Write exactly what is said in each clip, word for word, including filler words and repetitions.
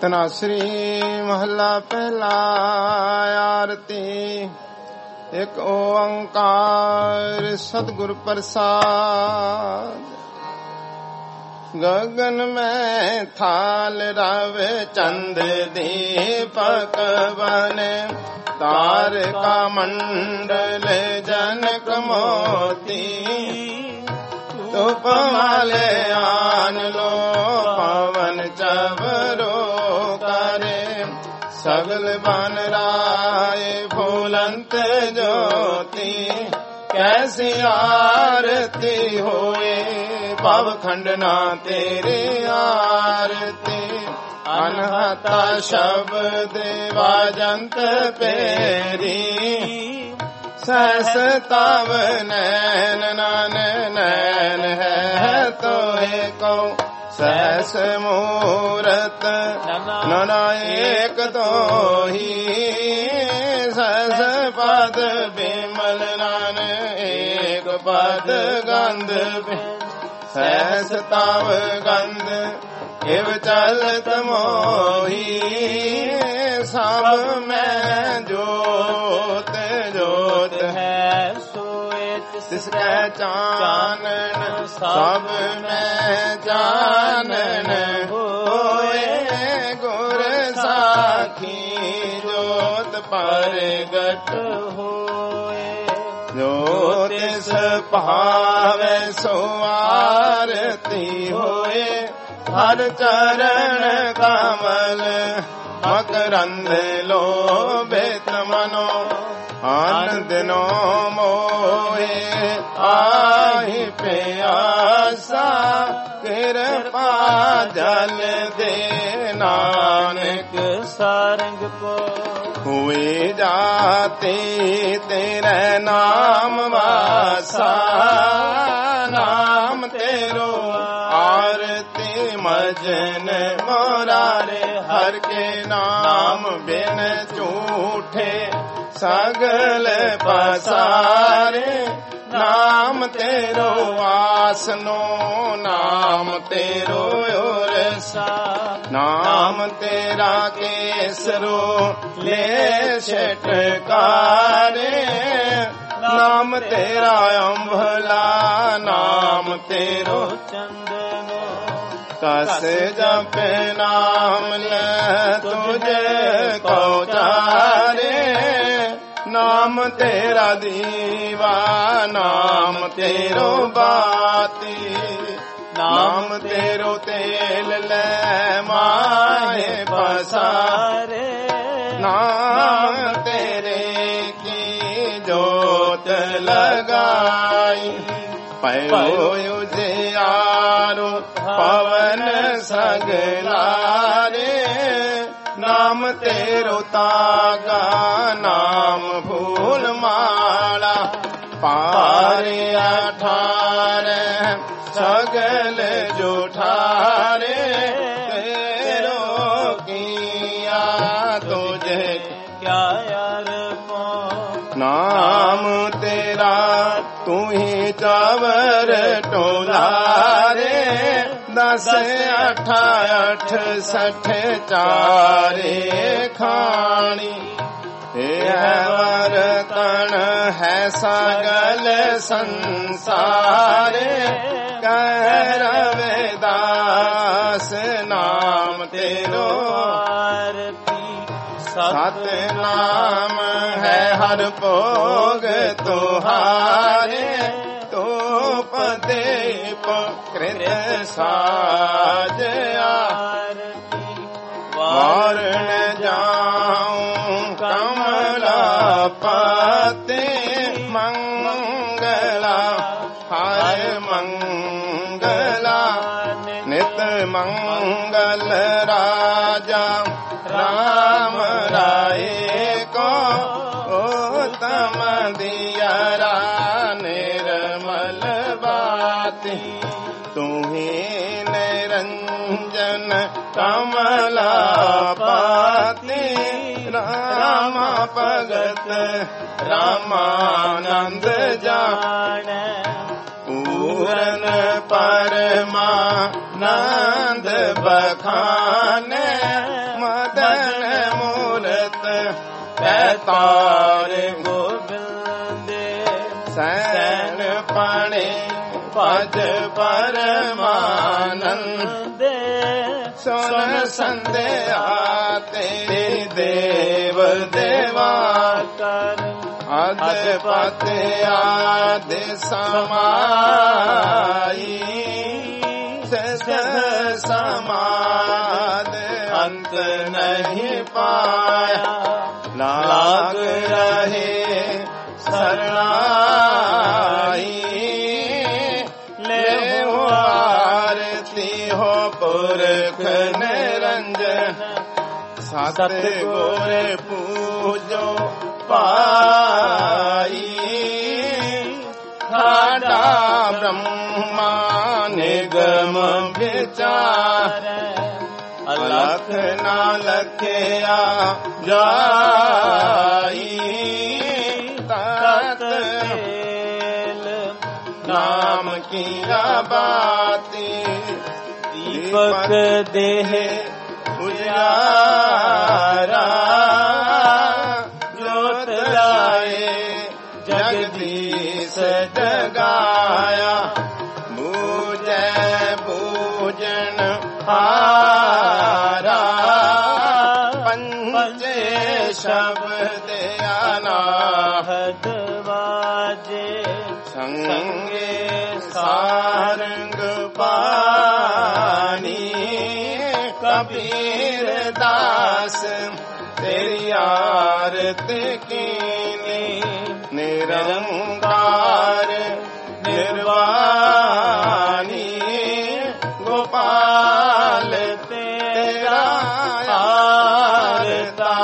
ਧਨਾਸਰੀ ਮਹੱਲਾ ਪਹਿਲਾ। ਆਰਤੀ ਇੱਕ ਓੰਕਾਰ ਸਤਿਗੁਰ ਪ੍ਰਸਾਦ। ਗगन में थाल रव चंद दीपक बन तारका मंडल जनक मोती धूप माले आन लो पवन चवरो करे सगल बन राय फूलंत ज्योति कैसी आरती होए भव खंडना तेरे आरती अनहता शब्द वाजंत पेरी सहस तव नैन नन नैन है तो एको सहस मूरत नन एक तो ही सहस पद बिमल नन एक पद गंध सहस तव गंध इव चलत मोही सब में जोत जोत है तिसके चानन सब में जानन होए गुर साखी जोत परगट होए ज्योतिष भावे सो आरती होए हर चरण कमल मकरंद लोभित मनो आन दिनो मोहे आहि प्यासा कृपा जल दे नानक सारंग को हुए जाते तेरे नाम वासा नाम तेरो आरती मजन मोरारे हर के नाम बिन झूठे सगल पसारे नाम तेरो आसनो नाम तेरो ओरसा नाम तेरा केसरो ले छटकारे नाम तेरा अम्भला नाम तेरो चंदनो कस जप नाम ले तुझे कौचारे नाम तेरा दीवा नाम तेरो बाती नाम तेरो तेल ले माहे पसारे नाम तेरे की जोत लगाई पयो उजियारो पवन सगलारे नाम तेरो तागा नाम फूल माला पारे अठारे सगल जोठारे तेरो किया तुझे क्या यार नाम तेरा तू ही चावर टोलारे दस अठ अठ सठ चारे खानी है तन है सगल संसारे कह रविदास नाम तेरो आरती सत नाम है हर भोग तुहारे तो पदे कृत साज आरती वारण जाऊं कमला पते मंगला हर मंगला नित मंगल राजा राम राय को उत्तम दियरा निर्मल बाती तुम्ही निरंजन कमला पाती राम भगत रामानंद जान पूरन परमा नंद बखाने ਪੈ ਤਾਰੇ ਗੋਬਿੰਦ ਸੈਨ ਪਾਣੇ ਭਜ ਪਰਮਾਨੰਦ ਸੁਨ ਸੰਧਿਆ ਤੇਰੀ ਦੇਵ ਦੇਵਾ ਕਰ ਅਦ ਪਤ ਆਦ ਸਮਾਈ ਸਦ ਸਮਾਦ ਅੰਤ ਨਹੀਂ ਪਾਇਆ ਲਾਗ ਰਹੇ ਸਰਣਾਈ ਲੈ ਆਰਤੀ ਹੋ ਪੁਰਖ ਨਿਰੰਜਨ ਸਤ ਗੁਰ ਪੂਜੋ ਪਾਈ ਸਾਡਾ ਬ੍ਰਹਮਾ ਨਿਗਮ ਵਿਚਾਰ ਅਲਖ ਨਾ ਲਖਿਆ ਜਾਈ ਤਤ ਨਾਮ ਕੀਆ ਬਾਤੀ ਦੀਪਕ ਦੇਹ ਉਜਾਰਾ ਜੋਤ ਲਾਏ ਜਗਦੀਸ਼ ਜਗਾਇਆ ਬੂਝੈ ਬੂਝਣ ਹਾਰਾ ਪੰਜੇ ਸ਼ਬਦ ਅਨਾਹਦ ਵਾਜੇ ਸੰਗੇ ਸਾਰੰਗ ਪਾਣੀ ਕਬੀਰ ਦਾਸ ਤੇਰੀ ਆਰਤ ਕੀਨੀ ਨਿਰੰਕਾਰ ਨਿਰਵਾਣੀ ਗੋਪਾਲ ਤੇਰਾ ਆਰਤਾ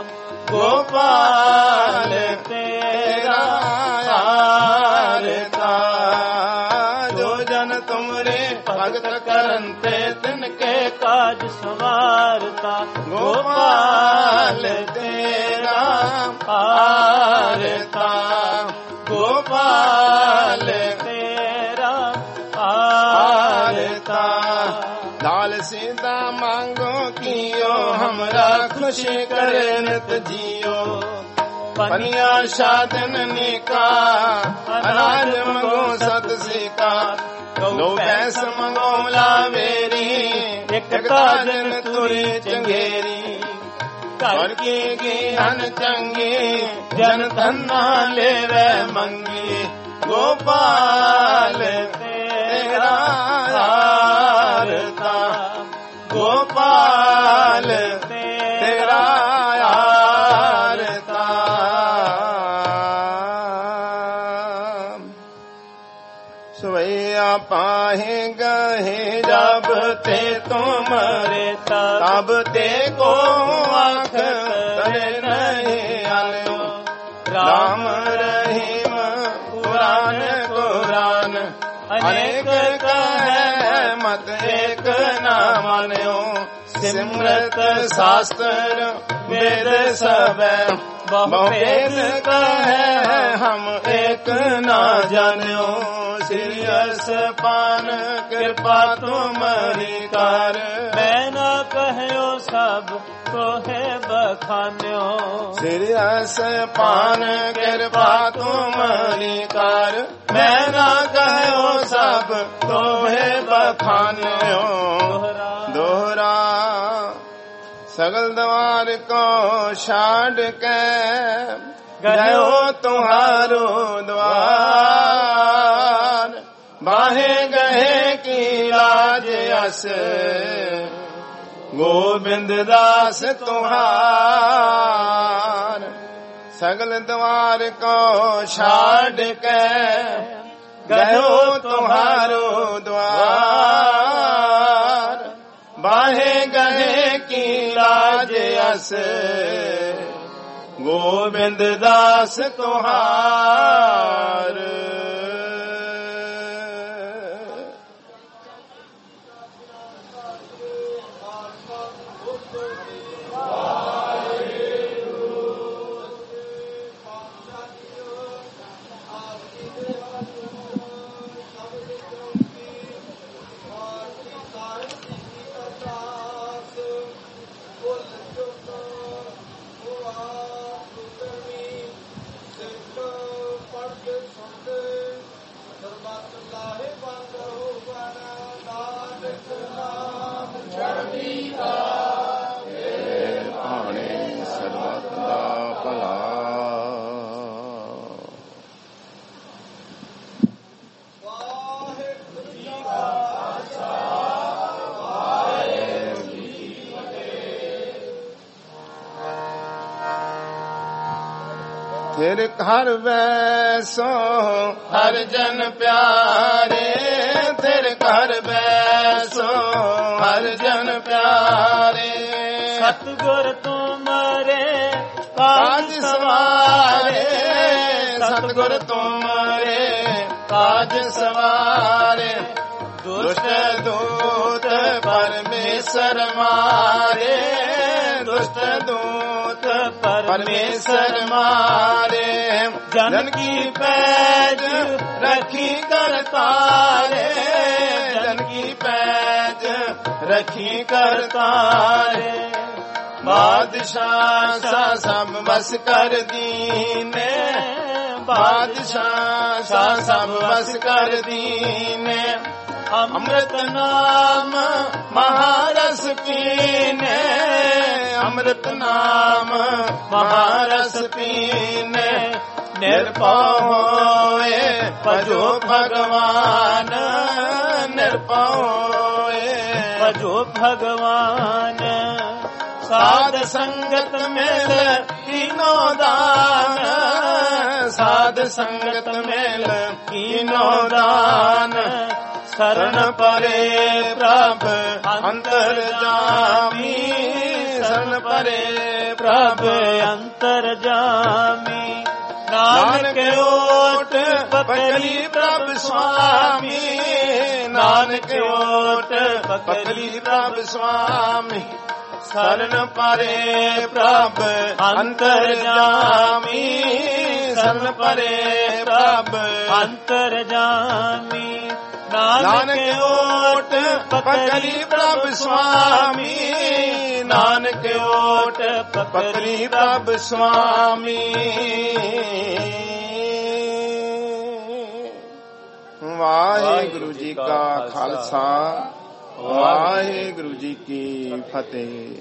ਗੋਪਾਲ ਤੇਰਾ ਆਰਤਾ ਜੋ ਜਨ ਤੁਮਰੇ ਭਗਤ ਕਰਨ ਤੇ ਤਿਨ ਕੇ ਕਾਜ ਸਵਾਰਤਾ ਗੋਪਾਲ ਤੇਰਾ ਆਰਤਾ ਗੋਪਾਲ ਤੇਰਾ ਆਰਤਾ ਲਾਲ सीता मांगो कियो हमरा खुशी करे नित जियो पनिया साधन निका अनाज मंगो सत सिका गौ भैंस मंगो लावेरी एक काजन तुरी चंगेरी घर की ज्ञान चंगी जन धन्ना लेवे मंगी गोपाल तेरा आरता गोपाल तेरा आरता सवैया पाहे गहे जब ते तुम्हारे तब ते को आँख करे नहीं आयो राम रहीम पुराण कुरान अनेक कहे मत एक न मान्यो सिमरत शास्त्र वेद सब बहुवेद कहे हम एक न जान्यो सिरियस पान कृपा तुम्हारी कार मैं न कहयो सब तो है बखान्यो सिरियस पान कृपा तुम्हारी कार मैं न कहयो सब तो है बखान्यो दोहरा सगल द्वार को छाड़ के गयो तुम्हारो द्वार बाहे गए की लाज अस गोविंद दास तुम्हार सगल द्वार को छाड़ के गयो तुम्हारो द्वार बाहे गए की लाज अस गोविंद दास तुम्हार Oh, ਭਾਣੇ ਸਰਬੱਤ ਦਾ ਭਲਾ। ਫਿਰ ਘਰ ਵੈਸੋ ਹਰ ਜਨ ਪਿਆਰੇ, ਫਿਰ ਘਰ ਵੈਸੋ ਹਰ ਜਨ ਪਿਆਰੇ। ਸਤਿਗੁਰ ਤੁਮਰੇ ਕਾਜ ਸਵਾਰੇ, ਸਤਿਗੁਰ ਤੁਮਰੇ ਕਾਜ ਸਵਾਰੇ। ਦੁਸ਼ਟ ਦੂਤ ਪਰਮੇਸ਼ਰ ਮਾਰੇ, ਦੁਸ਼ਟ ਦੂਤ ਪਰਮੇਸ਼ਰ ਮਾਰੇ। ਜਨ ਕੀ ਪੈਜ ਰਖੀ ਕਰਤਾਰੇ, ਜਨ ਕੀ ਪੈਜ ਰਖੀ ਕਰਤਾਰੇ। ਬਾਦਸ਼ਾਹ ਸਾ ਸਭ ਵਸ ਕਰ ਦੀਨੇ, ਬਾਦਸ਼ਾਹ ਸਾ ਸਭ ਵਸ ਕਰ ਦੀਨੇ। ਅੰਮ੍ਰਿਤ ਨਾਮ ਮਹਾਰਸ ਪੀਨੇ, ਅੰਮ੍ਰਿਤ ਨਾਮ ਮਹਾਰਸ ਪੀਨੇ। ਨਿਰਭਉ ਹੋਏ ਭਜੋ ਭਗਵਾਨ, ਨਿਰਭਉ ਹੋਏ ਭਜੋ ਭਗਵਾਨ। ਸਾਧ ਸੰਗਤ ਮਿਲ ਕੀਨੋ ਦਾਨ, ਸਾਧ ਸੰਗਤ ਮਿਲ ਕੀਨੋ ਦਾਨ। ਸ਼ਰਨ ਪਰੇ ਪ੍ਰਭ ਅੰਤਰ ਜਾਮੀ, ਸ਼ਰਨ ਪਰੇ ਪ੍ਰਭ ਅੰਤਰ ਜਾਮੀ। ਨਾਨਕ ਓਟ ਪਕਲੀ ਪ੍ਰਭ ਸੁਆਮੀ, ਨਾਨਕ ਓਟ ਪਕਲੀ ਪ੍ਰਭ ਸੁਆਮੀ। ਸ਼ਰਨ ਪਰੇ ਪ੍ਰਭ ਅੰਤਰ ਜਾਮੀ, ਸ਼ਰਨ ਪਰੇ ਪ੍ਰਭ ਅੰਤਰ ਜਾਮੀ। ਨਾਨਕ ਓਟ ਪਕਲੀ ਪ੍ਰਭ ਸੁਆਮੀ, ਨਾਨਕ ਓਟ ਪਕਲੀ ਪ੍ਰਭ ਸੁਆਮੀ। ਵਾਹਿਗੁਰੂ ਜੀ ਕਾ ਖਾਲਸਾ, ਵਾਹਿਗੁਰੂ ਜੀ ਕੀ ਫਤਿਹ।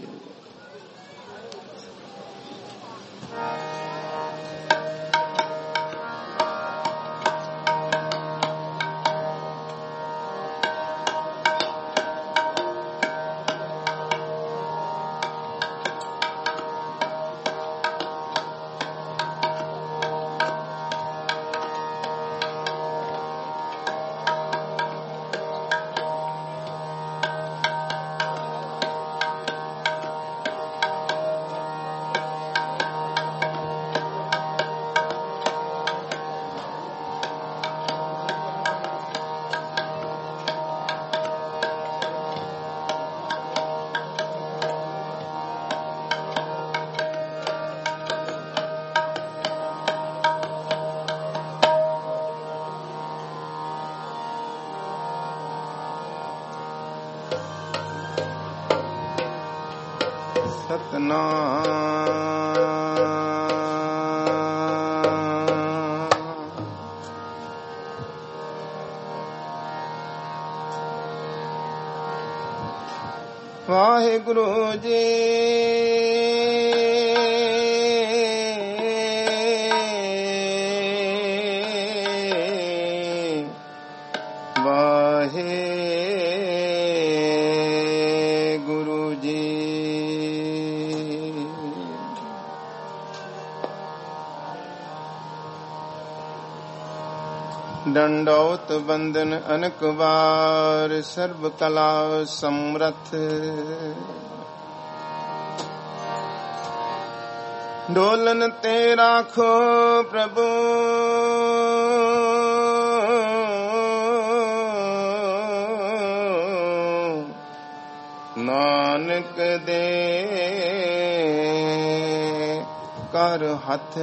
ਵਾਹਿਗੁਰੂ ਜੀ ਵਾਹਿਗੁਰੂ ਜੀ। दंडौत बंदन अनक बार सर्व कला समरथ। डोलन ते राखो प्रभु नानक दे कर हथ।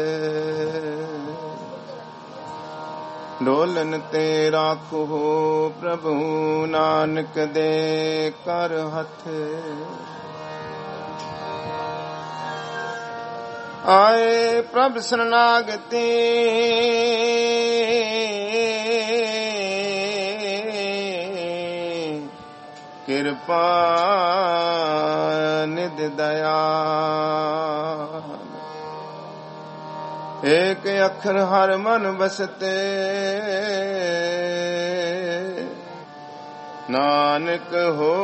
डोलन ते राखो प्रभु नानक दे कर हथ। ਆਏ ਪ੍ਰਭ ਸਰਨਾਗਤੀ ਕਿਰਪਾ ਨਿਧ ਦਇਆ ਏਕ ਅੱਖਰ ਹਰ ਮਨ ਬਸਤੇ ਨਾਨਕ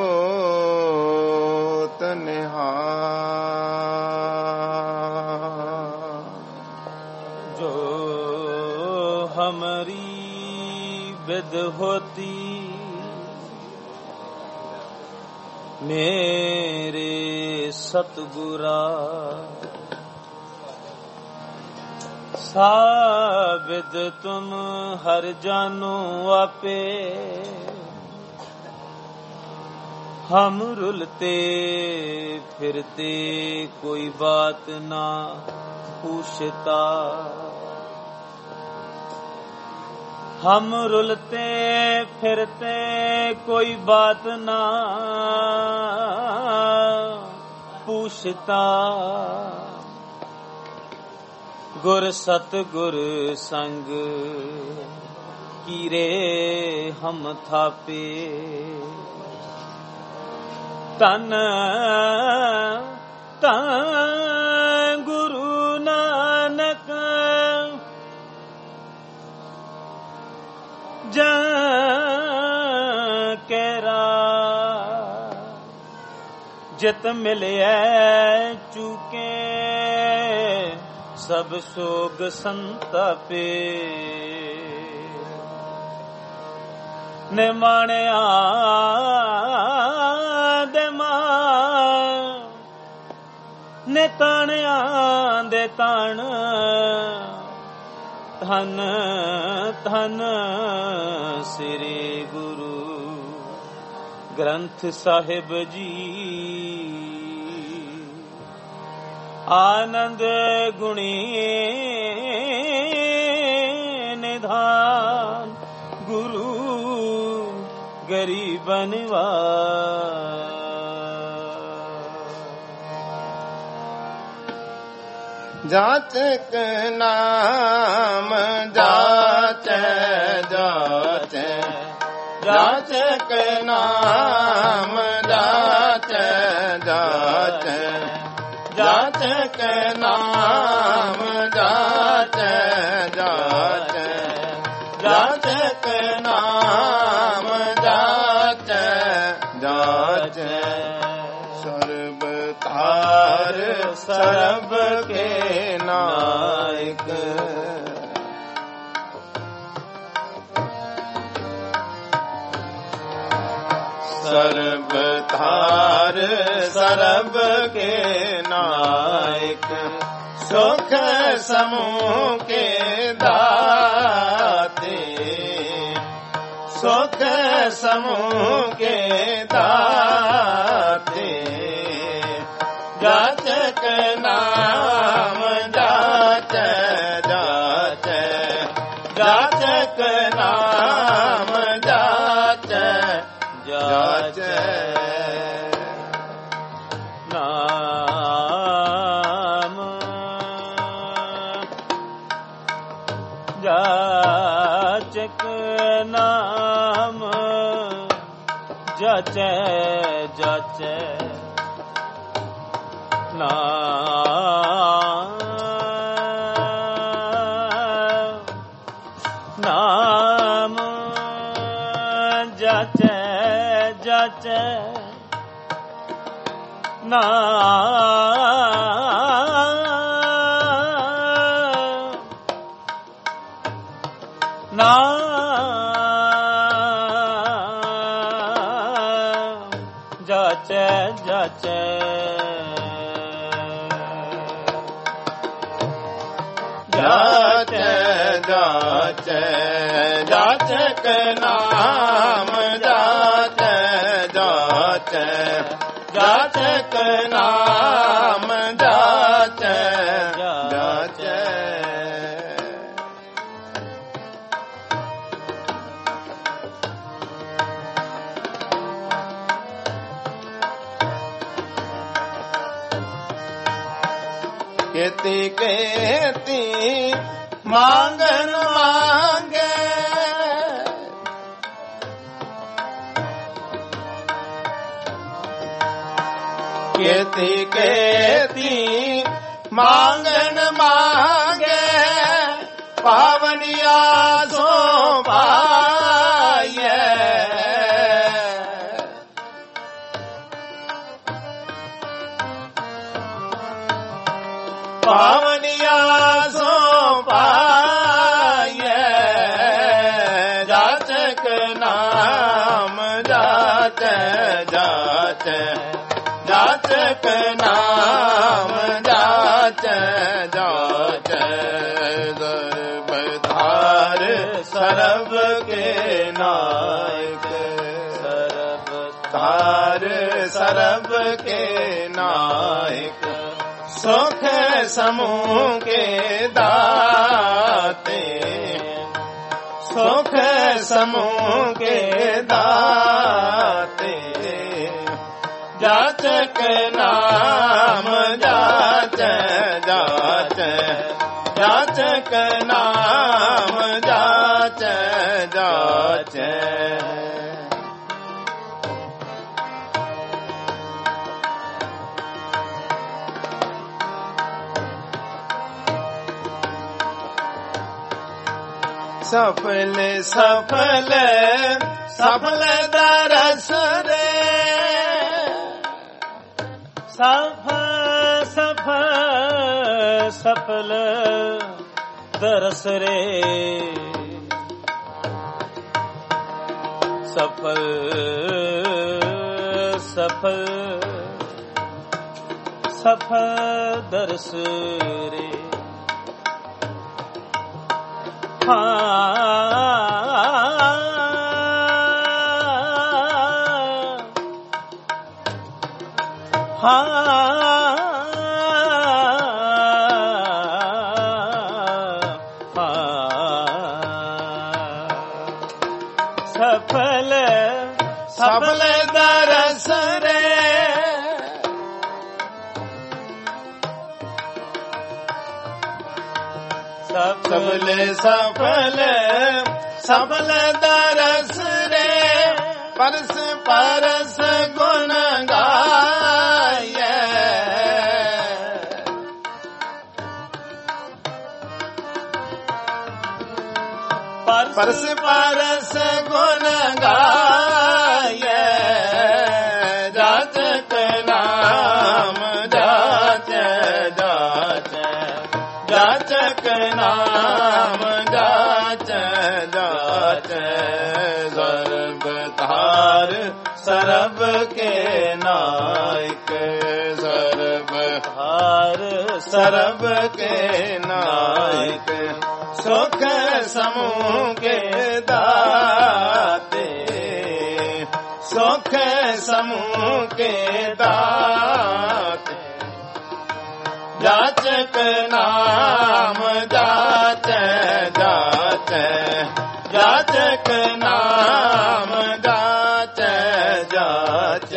ਹੋਤ ਨਿਹਾਲ ਜੋ ਹਮਰੀ बिद होती मेरे सतगुरा साबिद तुम हर जानो आपे हम रुलते फिरते कोई बात ना पूछता हम रुलते फिरते कोई बात ना पूछता गुर सतगुर संग कीरे हम थापे तन तन गुरु नानक जा केरा जित मिलिया चूके सब सोग संतापे निमाणिया दे मां ने ताणिया दे ताण धन धन श्री गुरु ग्रंथ साहिब जी आनंद गुणी निधान गुरु गरीब निवास जाचक नाम जाचे जाचे जाचक नाम जाचे जाचे जाचक नाम जाचे जाचे जाचक नाम जाचे जाचे सर्ब तार सर्ब के नायक सर्ब तार सर्ब के नायक सुख समूह के दाते सुख समूह के दाते जाचक नाम जाचे जाचे जाचक नाम जाचे जाचे नाम जाचक नाम जाचे जाचे नाम नाम जाचे जाचे नाम नाम जाचे जाचे जाचे जाचे जाचक नाम जाचे जाचे जाचक नाम जाचे जाचे केती केती मांगन मांगे केती केती मांगन मांगे पावनिया सो पाए पावनिया सो पाए जाचक नाम जाच जाच जाचक नाम जाच जाच सर्वधार सरब के नायक सर्वधार सरब के नायक सुख समूह के दाते सुख समूह के दाते जाचक नाम जाच जाच जाचक नाम जाच जाच सफल सफल सफल दरस रे सफल सफल सफल दरस रे सफल सफल सफल दरस रे सफल सफल दरस रे सफल सफल सफल दरस रे परस परस गुण गाय परस परस गुण गाय जाचक नाम जाच जाच जाचक नाम जाच जाच सर्वधार सरब के नायक सर्वधार सरब के नायक सुख समूह के दाते सुख समूह के दाते जाचक नाम जाच जाच जाचक नाम जाच जाच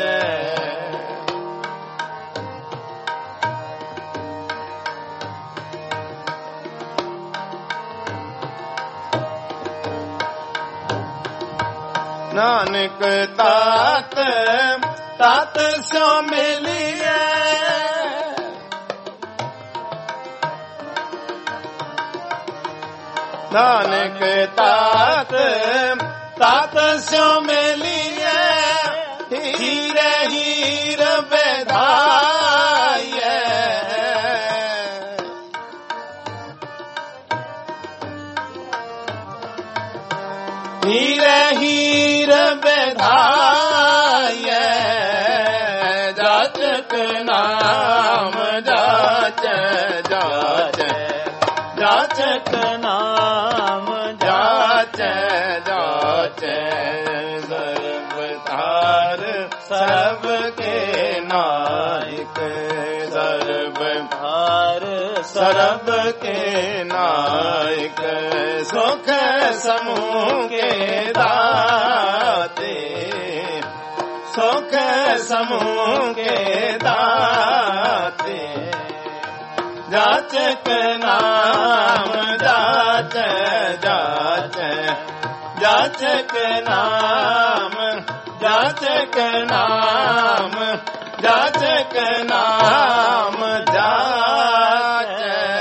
नानक तात तात सो मिलिए नानक तात तात सो मिलिए हीर हीर बेधाय हीर हीर बेधाय जाचक नाम जाच जाच जाचक नाम जाच जाच सर्वधार सब के नायक सर्वधार सरब के नायक सुख समूह के दाते सुख समूह के दाते जाचक नाम जाच जाच जाचक नाम जाचक नाम जाचक नाम जाच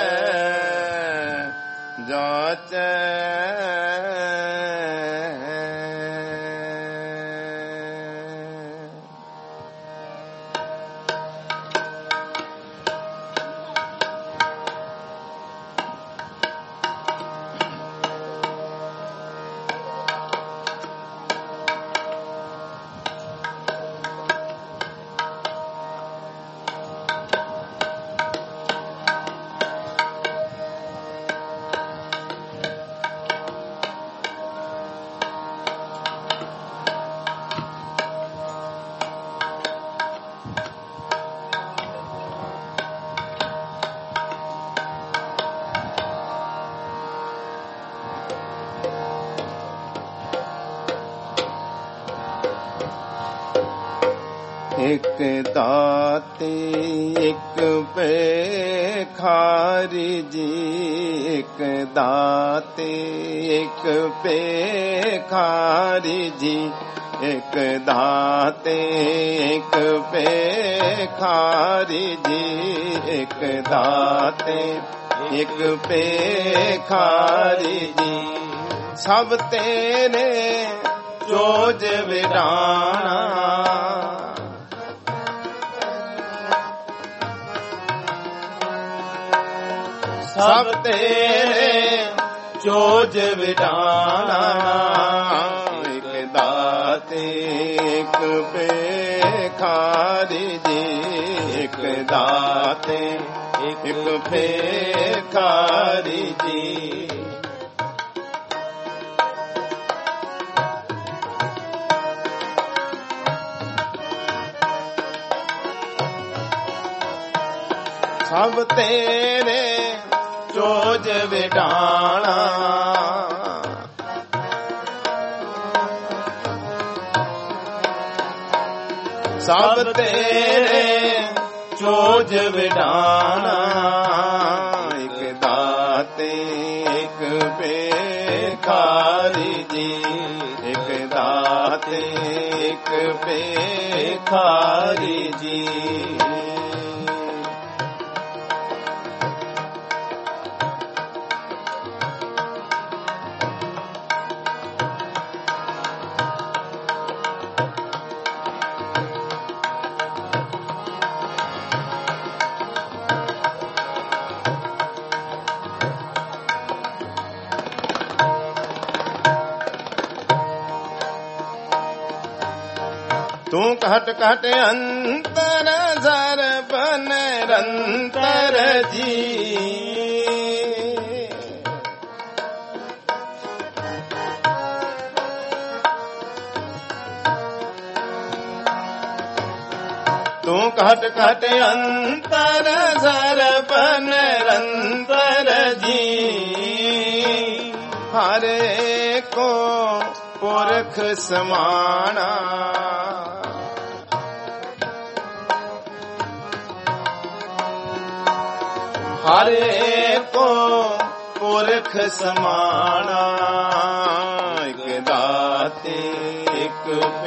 जाच एक दाते एक पेखारी जी एक दाते एक पेखारी जी एक दाते एक पेखारी जी एक दाते एक पेखारी जी सब तेरे जोज विराना सब तेरे जोज विडाना एक दाते एक पेखारी जी एक दाते एक पेखारी जी सब तेरे जोज विडाना सब तेरे जोज विडाना एक दाते एक पेखारी जी एक दाते एक पेखारी जी तू कहट कहट अंतर जर बन रंतर जी तू कहट कहट अंतर जर बन रंतर जी हरे को पुरख समाना हरे को पुरख समाना एक दाते एक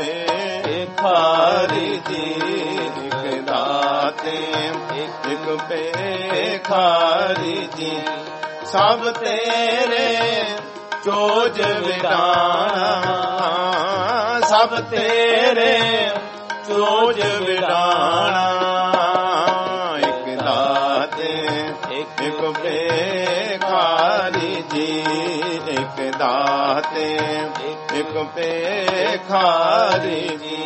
पेखारी जी एक दाते एक पेखारी जी सब तेरे जोज विडाना सब तेरे जोज विडाना एक दाते एक पेखारी जी एक दाते एक पेखारी जी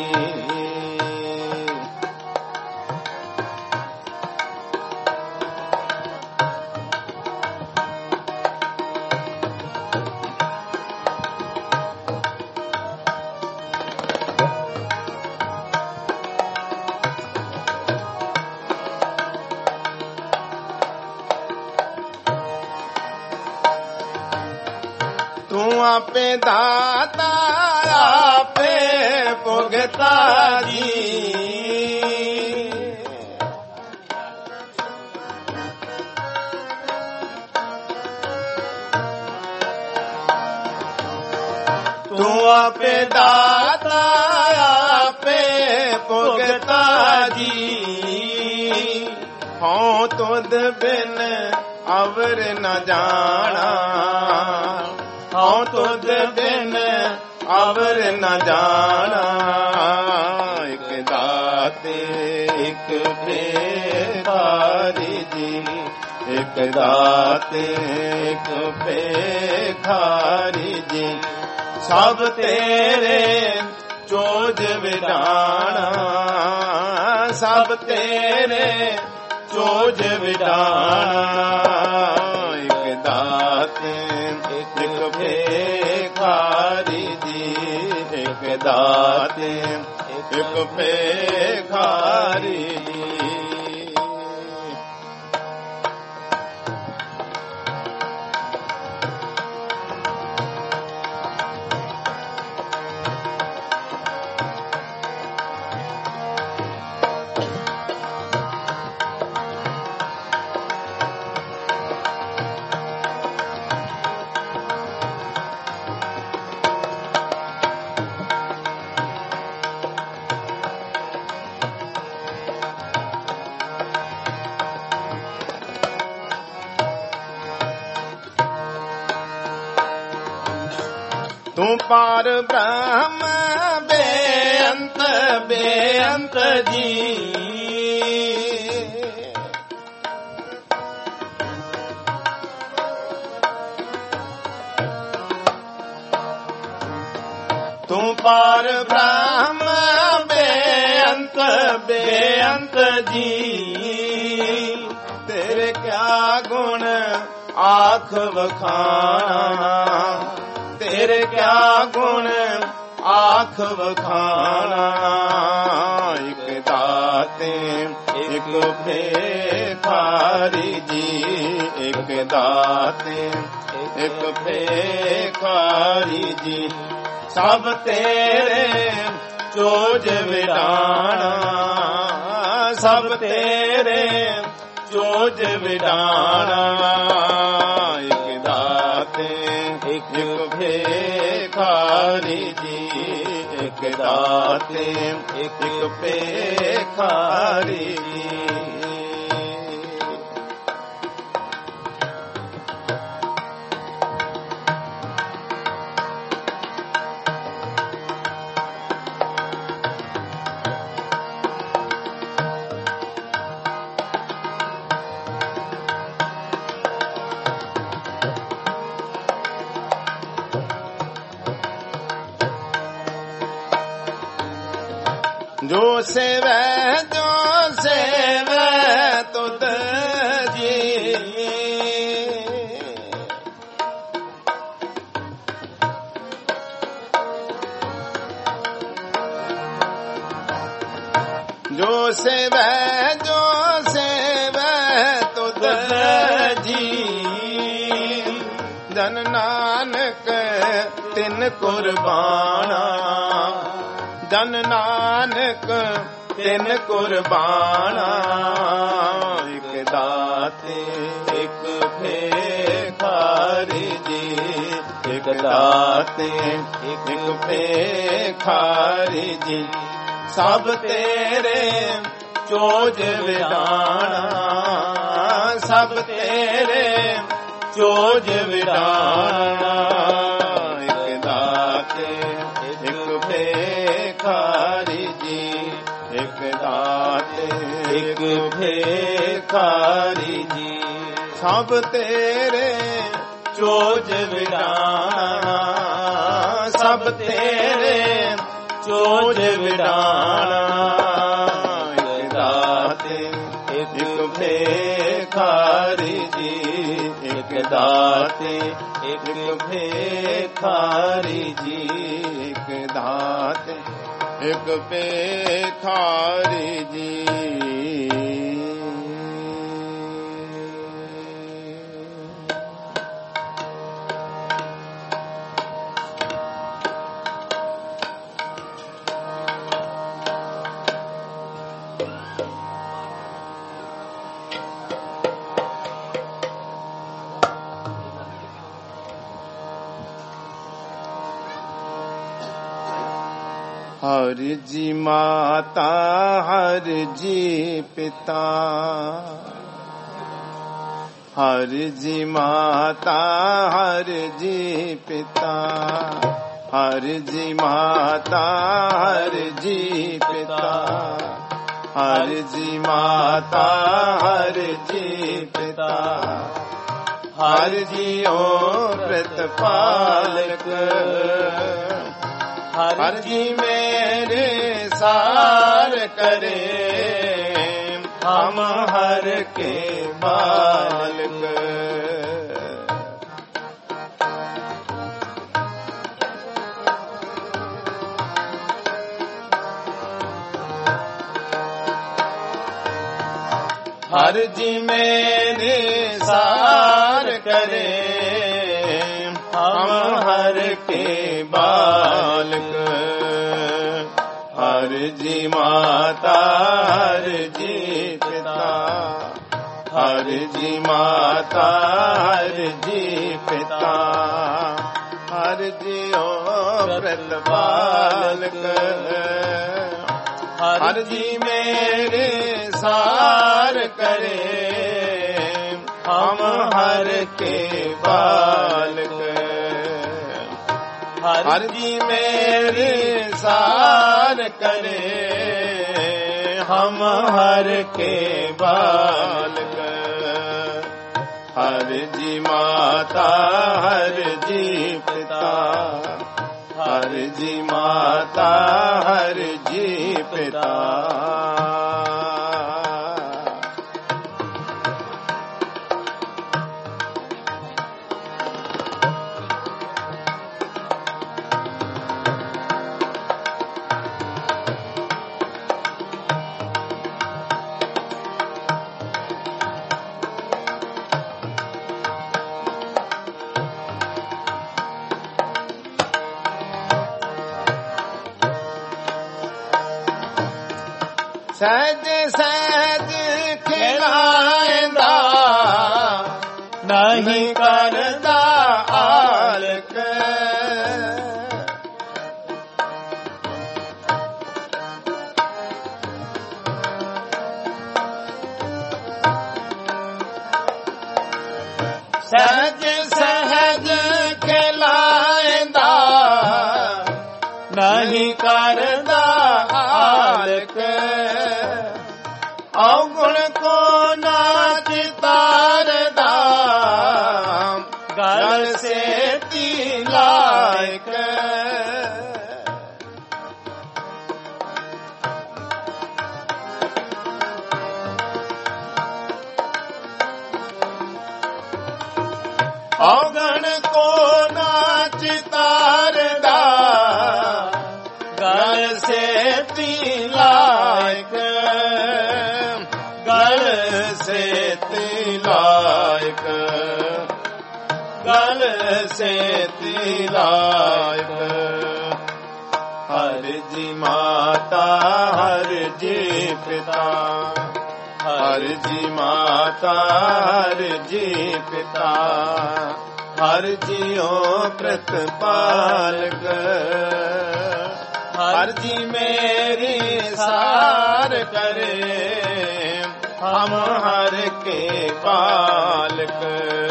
तू आपे दाता आपे भुगता जी। ਤੂੰ ਆਪੇ ਦਾਤਾ ਆਪੇ ਭੁਗਤਾ ਜੀ, ਹਉ ਤੁਧ ਬਿਨ ਅਵਰ ਨ ਜਾਣਾ, ਹਉ ਤੁਧ ਬਿਨ ਅਵਰ ਨ ਜਾਣਾ। ਇਕ ਦਾਤੇ ਇਕ ਭੇਖਾਰੀ ਜੀ, ਇਕ ਦਾਤੇ ਇਕ ਭੇਖਾਰੀ ਜੀ, ਸਭ ਤੇਰੇ ਚੋਜ ਵਿਡਾਣਾ, ਸਭ ਤੇਰੇ ਚੋਜ ਵਿਡਾਣਾ। ਇਕ ਦਾਤੇ ਇਕ ਭੇਖਾਰੀ ਜੀ, ਇਕ ਦਾਤੇ ਇਕ ਭੇਖਾਰੀ ਜੀ। ਤੂੰ ਪਾਰ ਬ੍ਰਹਮ ਬੇਅੰਤ ਬੇਅੰਤ ਜੀ, ਤੂੰ ਪਾਰ ਬ੍ਰਹਮ ਬੇਅੰਤ ਬੇਅੰਤ ਜੀ, ਤੇਰੇ ਕਿਆ ਗੁਣ ਆਖ ਵਖਾਣਾ, ਤੇਰੇ ਕਿਆ ਗੁਣ ਆਖ ਵਖਾਣਾ। ਇਕ ਦਾਤੇ ਇਕ ਭੇਖਾਰੀ ਜੀ, ਇਕ ਦਾਤੇ ਇਕ ਭੇਖਾਰੀ ਜੀ, ਸਭ ਤੇਰੇ ਚੋਜ ਵਿਡਾਣਾ, ਸਭ ਤੇਰੇ ਚੋਜ ਵਿਡਾਣਾ। ਇਕ ਦਾਤੇ ਇਕ ਭੇਖਾਰੀ ਜੀ, ਇਕ ਦਾਤੇ ਇਕ ਭੇਖਾਰੀ ਜੀ। ਜੋ ਸੇਵੈ ਜੋ ਸੇਵੈ ਤੁਧ ਜੀ, ਜੋ ਸੇਵੈ ਜੋ ਸੇਵੈ ਤੁਧ ਜੀ, ਜਨ ਨਾਨਕ ਤਿਨ ਕੁਰਬਾਨਾ, ਜਨ ਨਾਨਕ ਤਿਨ ਕੁਰਬਾਨਾ। ਇਕ ਦਾਤੇ ਇਕ ਭੇਖਾਰੀ ਜੀ, ਇਕ ਦਾਤੇ ਇਕ ਭੇਖਾਰੀ ਜੀ, ਸਭ ਤੇਰੇ ਚੋਜ ਵਿਡਾਣਾ, ਸਭ ਤੇਰੇ ਚੋਜ ਵਿਡਾਣਾ। ਇਕ ਦਾਤੇ ਇਕ ਭੇਖਾਰੀ ਜੀ, ਇਕ ਦਾਤੇ ਇਕ ਭੇਖਾਰੀ ਜੀ, ਸਭ ਤੇਰੇ ਚੋਜ ਵਿਡਾਣਾ, ਸਭ ਤੇਰੇ ਚੋਜ ਵਿਡਾਣਾ। ਇਕ ਦਾਤੇ ਇਕ ਭੇਖਾਰੀ ਜੀ, ਇਕ ਦਾਤੇ ਇਕ ਭੇਖਾਰੀ ਜੀ, ਇਕ ਦਾਤੇ ਇਕ ਭੇਖਾਰੀ ਜੀ। हर जी माता हर जी पिता, हर जी माता हर जी पिता, हर जी माता हर जी पिता, हर जी माता हर जी पिता, हर जी ओ प्रतिपालक, हर जी मेरे सार करे, हम हर के बालक। हर जी मेरे सार करे, हम हर के बालक। हर जी माता हर जी पिता, हर जी माता हर जी पिता, हर जी ओ प्रतिपालक, हर जी मेरे सार करे, हम हर के बालक। हर जी मेरे सार करे, हम हर के बालक। हर जी माता हर जी पिता, हर जी माता हर जी पिता। सहज सहज खिलाएंदा, नहीं करदा आलक। सहज सहज खिलाएंदा, नहीं करदा आलक। अवगुण को नाच तारदा, गल से तिलायक। अवगुण को नाच तारदा, गल से तिलायक। गल से तिलायक, गल से तिलायक। हर जी माता हर जी पिता, हर जी माता हर जी पिता, हर जी ओ प्रतिपालक। हर जी मेरी सार करे, हम हर के बालक।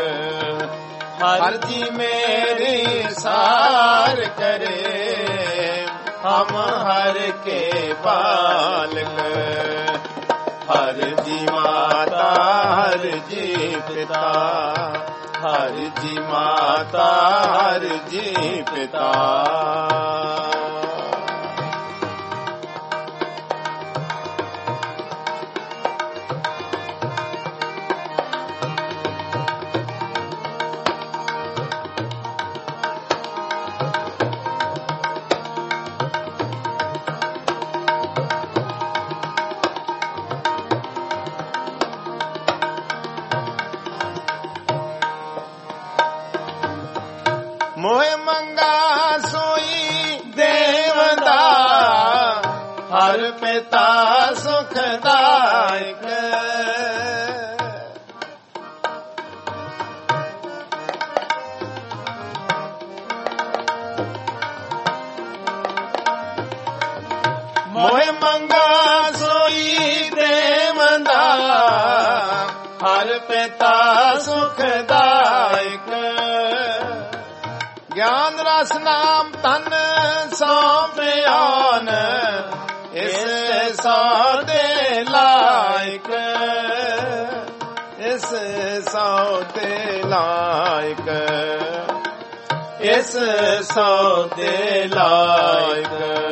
हर जी मेरी सार करे, हम हर के बालक। हर जी माता हर जी पिता, हर जी माता हर जी पिता। मोह मंगा सोई देवदा, हर पिता सुखदायक। ਮੋਹਿ ਮੰਗਾ ਸੋਈ ਦੇਵੰਦਾ, ਹਰ ਪਿਤਾ ਸੁਖਦਾਇਕ। ਗਿਆਨ ਰਸ ਨਾਮ ਤਨ ਸੌਂਪਿਆਨ, ਇਸ ਸੋ ਦੇ ਲਾਇਕ, ਇਸ ਸੋ ਦੇ ਲਾਇਕ, ਇਸ ਸੋ ਦੇ ਲਾਇਕ।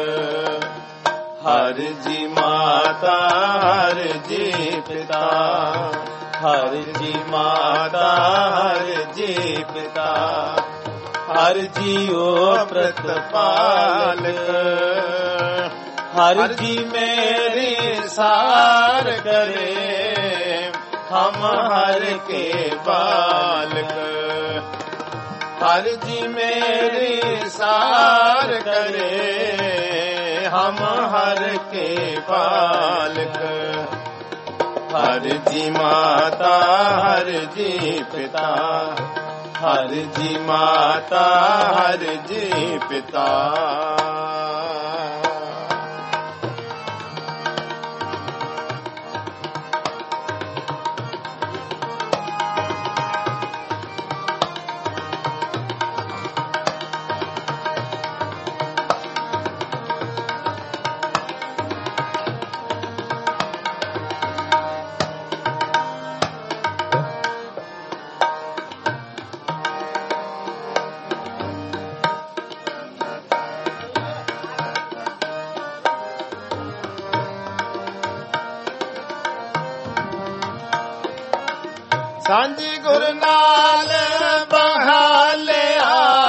ਹਰ ਜੀ ਮਾਤਾ ਹਰ ਜੀ ਪਿਤਾ, ਹਰ ਜੀ ਮਾਤਾ ਹਰ ਜੀ ਪਿਤਾ, ਹਰ ਜੀਉ ਪ੍ਰਤਪਾਲਕ। ਹਰ ਜੀ ਮੇਰੀ ਸਾਰ ਕਰੇ, ਹਮ ਹਰ ਕੇ ਬਾਲਕ। ਹਰ ਜੀ ਮੇਰੀ ਸਾਰ ਕਰੇ, ਹਮ ਹਰ ਕੇ ਬਾਲਕ। ਹਰ ਜੀ ਮਾਤਾ ਹਰ ਜੀ ਪਿਤਾ, ਹਰ ਜੀ ਮਾਤਾ ਹਰ ਜੀ ਪਿਤਾ। ਸਾਂਝੀ ਗੁਰ ਨਾਲ ਬਹਾਲਿਆ,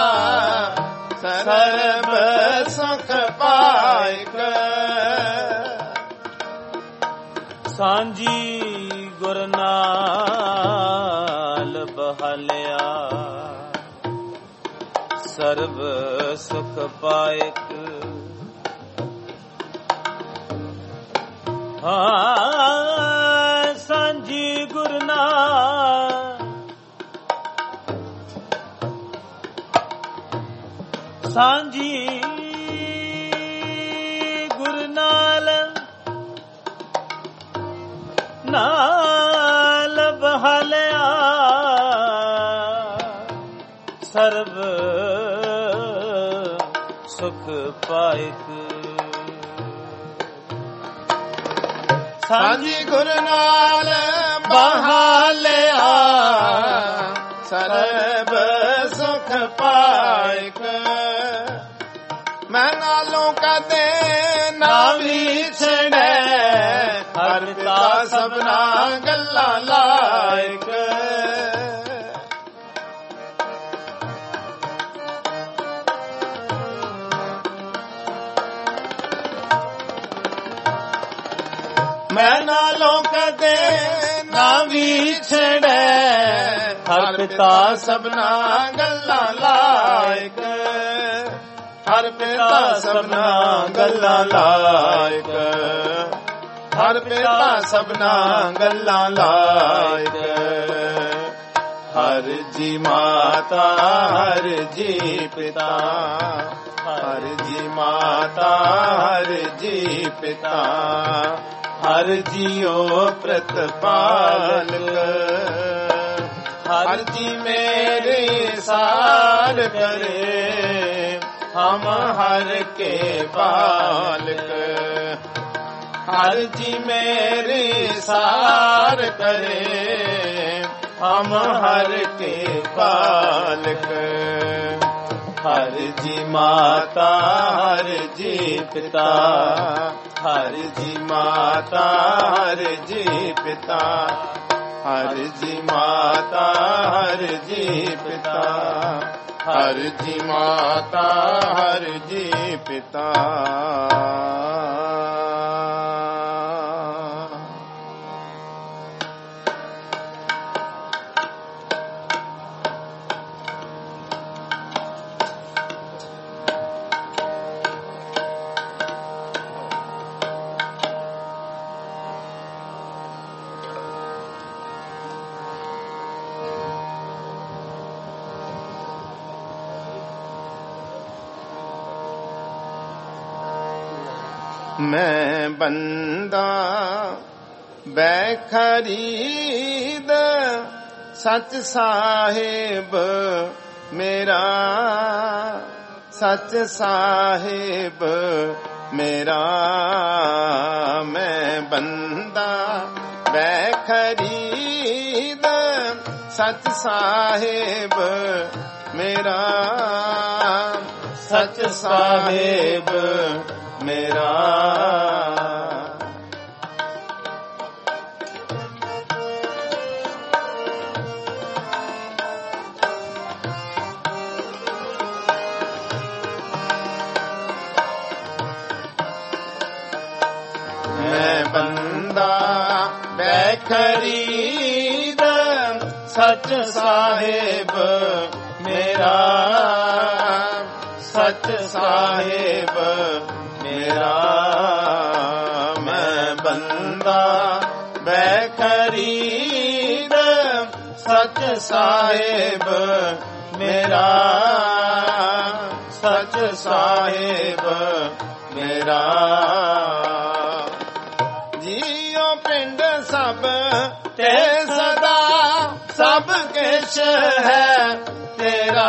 ਸਰਬ ਸੁਖ ਪਾਇਕ। ਸਾਂਝੀ ਗੁਰ ਨਾਲ ਬਹਾਲਿਆ, ਸਰਬ ਸੁਖ ਪਾਇਕ। ਹਾਂ ਸਾਂਝੀ ਗੁਰ ਨਾਲ, ਸਾਂਝੀ ਗੁਰ ਨਾਲ, ਨਾਲ ਬਹਾਲਿਆ, ਸਰਬ ਸੁਖ ਪਾਇਕ। ਸਾਂਝੀ ਗੁਰ ਨਾਲ ਬਹਾਲਿਆ, ਸਰਬ ਸੁਖ ਪਾਇਕ। ਮੈਂ ਨਾਲੋਂ ਕਦੇ ਨਾ ਵਿਛੜੈ, ਹਰ ਪਿਤਾ ਸਭਨਾ ਗੱਲਾਂ ਲਾਇਕ। ਮੈਂ ਨਾਲੋਂ ਕਦੇ ਨਾ ਵਿਛੜੈ, ਹਰ ਪਿਤਾ ਸਭਨਾ ਗੱਲਾਂ ਲਾਇਕ। ਹਰ ਪਿਤਾ ਸਭਨਾ ਗੱਲਾਂ ਲਾਇਕ, ਹਰ ਪਿਤਾ ਸਭਨਾ ਗੱਲਾਂ ਲਾਇਕ। ਹਰ ਜੀ ਮਾਤਾ ਹਰ ਜੀ ਪਿਤਾ, ਹਰ ਜੀ ਮਾਤਾ ਹਰ ਜੀ ਪਿਤਾ, ਹਰ ਜੀਉ ਪ੍ਰਤਪਾਲਕ। ਹਰ ਜੀ ਮੇਰੇ ਸਾਰ ਕਰੇ, ਹਮ ਹਰ ਕੇ ਬਾਲਕ। ਹਰ ਜੀ ਮੇਰੇ ਸਾਰ ਕਰੇ, ਹਮ ਹਰ ਕੇ ਬਾਲਕ। ਹਰ ਜੀ ਮਾਤਾ ਹਰ ਜੀ ਪਿਤਾ, ਹਰ ਜੀ ਮਾਤਾ ਹਰ ਜੀ ਪਿਤਾ, ਹਰ ਜੀ ਮਾਤਾ ਹਰ ਜੀ ਪਿਤਾ, ਹਰ ਜੀ ਮਾਤਾ ਹਰ ਜੀ ਪਿਤਾ। ਮੈਂ ਬੰਦਾ ਬੈਖਰੀਦ ਸੱਚ ਸਾਹਿਬ ਮੇਰਾ, ਸੱਚ ਸਾਹਿਬ ਮੇਰਾ। ਮੈਂ ਬੰਦਾ ਬੈਖਰੀਦ ਸੱਚ ਸਾਹਿਬ ਮੇਰਾ, ਸੱਚ ਸਾਹਿਬ ਮੇਰਾ। ਮੈਂ ਬੰਦਾ ਬੈਖਰੀਦ ਸੱਚ ਸਾਹਿਬ ਮੇਰਾ, ਸੱਚ ਸਾਹਿਬ ਮੇਰਾ। ਮੈਂ ਬੰਦਾ ਬੈਖਰੀਦ ਸੱਚ ਸਾਹਿਬ ਮੇਰਾ, ਸੱਚ ਸਾਹਿਬ ਮੇਰਾ। ਜੀਉ ਪਿੰਡ ਸਭ ਤੇ ਸਦਾ ਸਭ ਕਿਛ ਹੈ ਤੇਰਾ,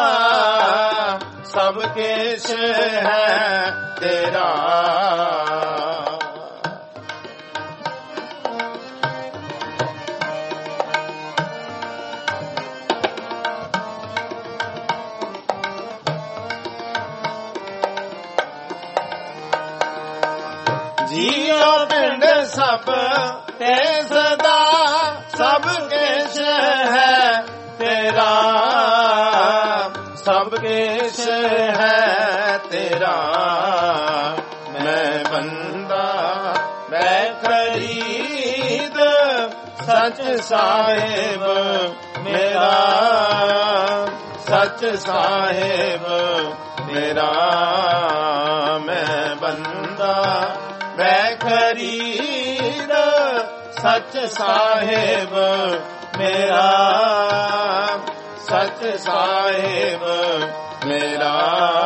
ਸਭ ਕਿਛ ਹੈ ਤੇਰਾ। ਜੀਉ ਪਿੰਡ ਸਭ ਤੇ ਸਦਾ ਸਭ ਕਿਛ ਹੈ ਤੇਰਾ, ਸਭ ਕਿਛ ਹੈ ਤੇਰਾ। ਮੈਂ ਬੰਦਾ ਬੈਖਰੀਦ ਸੱਚ ਸਾਹਿਬ ਮੇਰਾ, ਸੱਚ ਸਾਹਿਬ ਮੇਰਾ। ਮੈਂ ਬੰਦਾ ਬੈਖਰੀਦ ਸੱਚ ਸਾਹਿਬ ਮੇਰਾ, ਸੱਚ ਸਾਹਿਬ ਮੇਰਾ।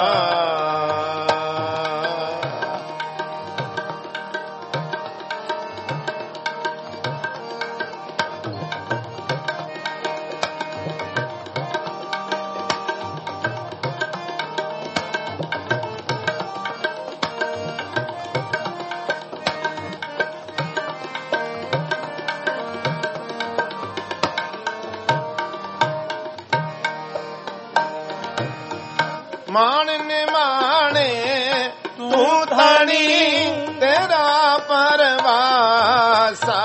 ਮਾਣ ਨਿਮਾਣੇ ਤੂੰ ਧਣੀ ਤੇਰਾ ਪਰਵਾਸਾ,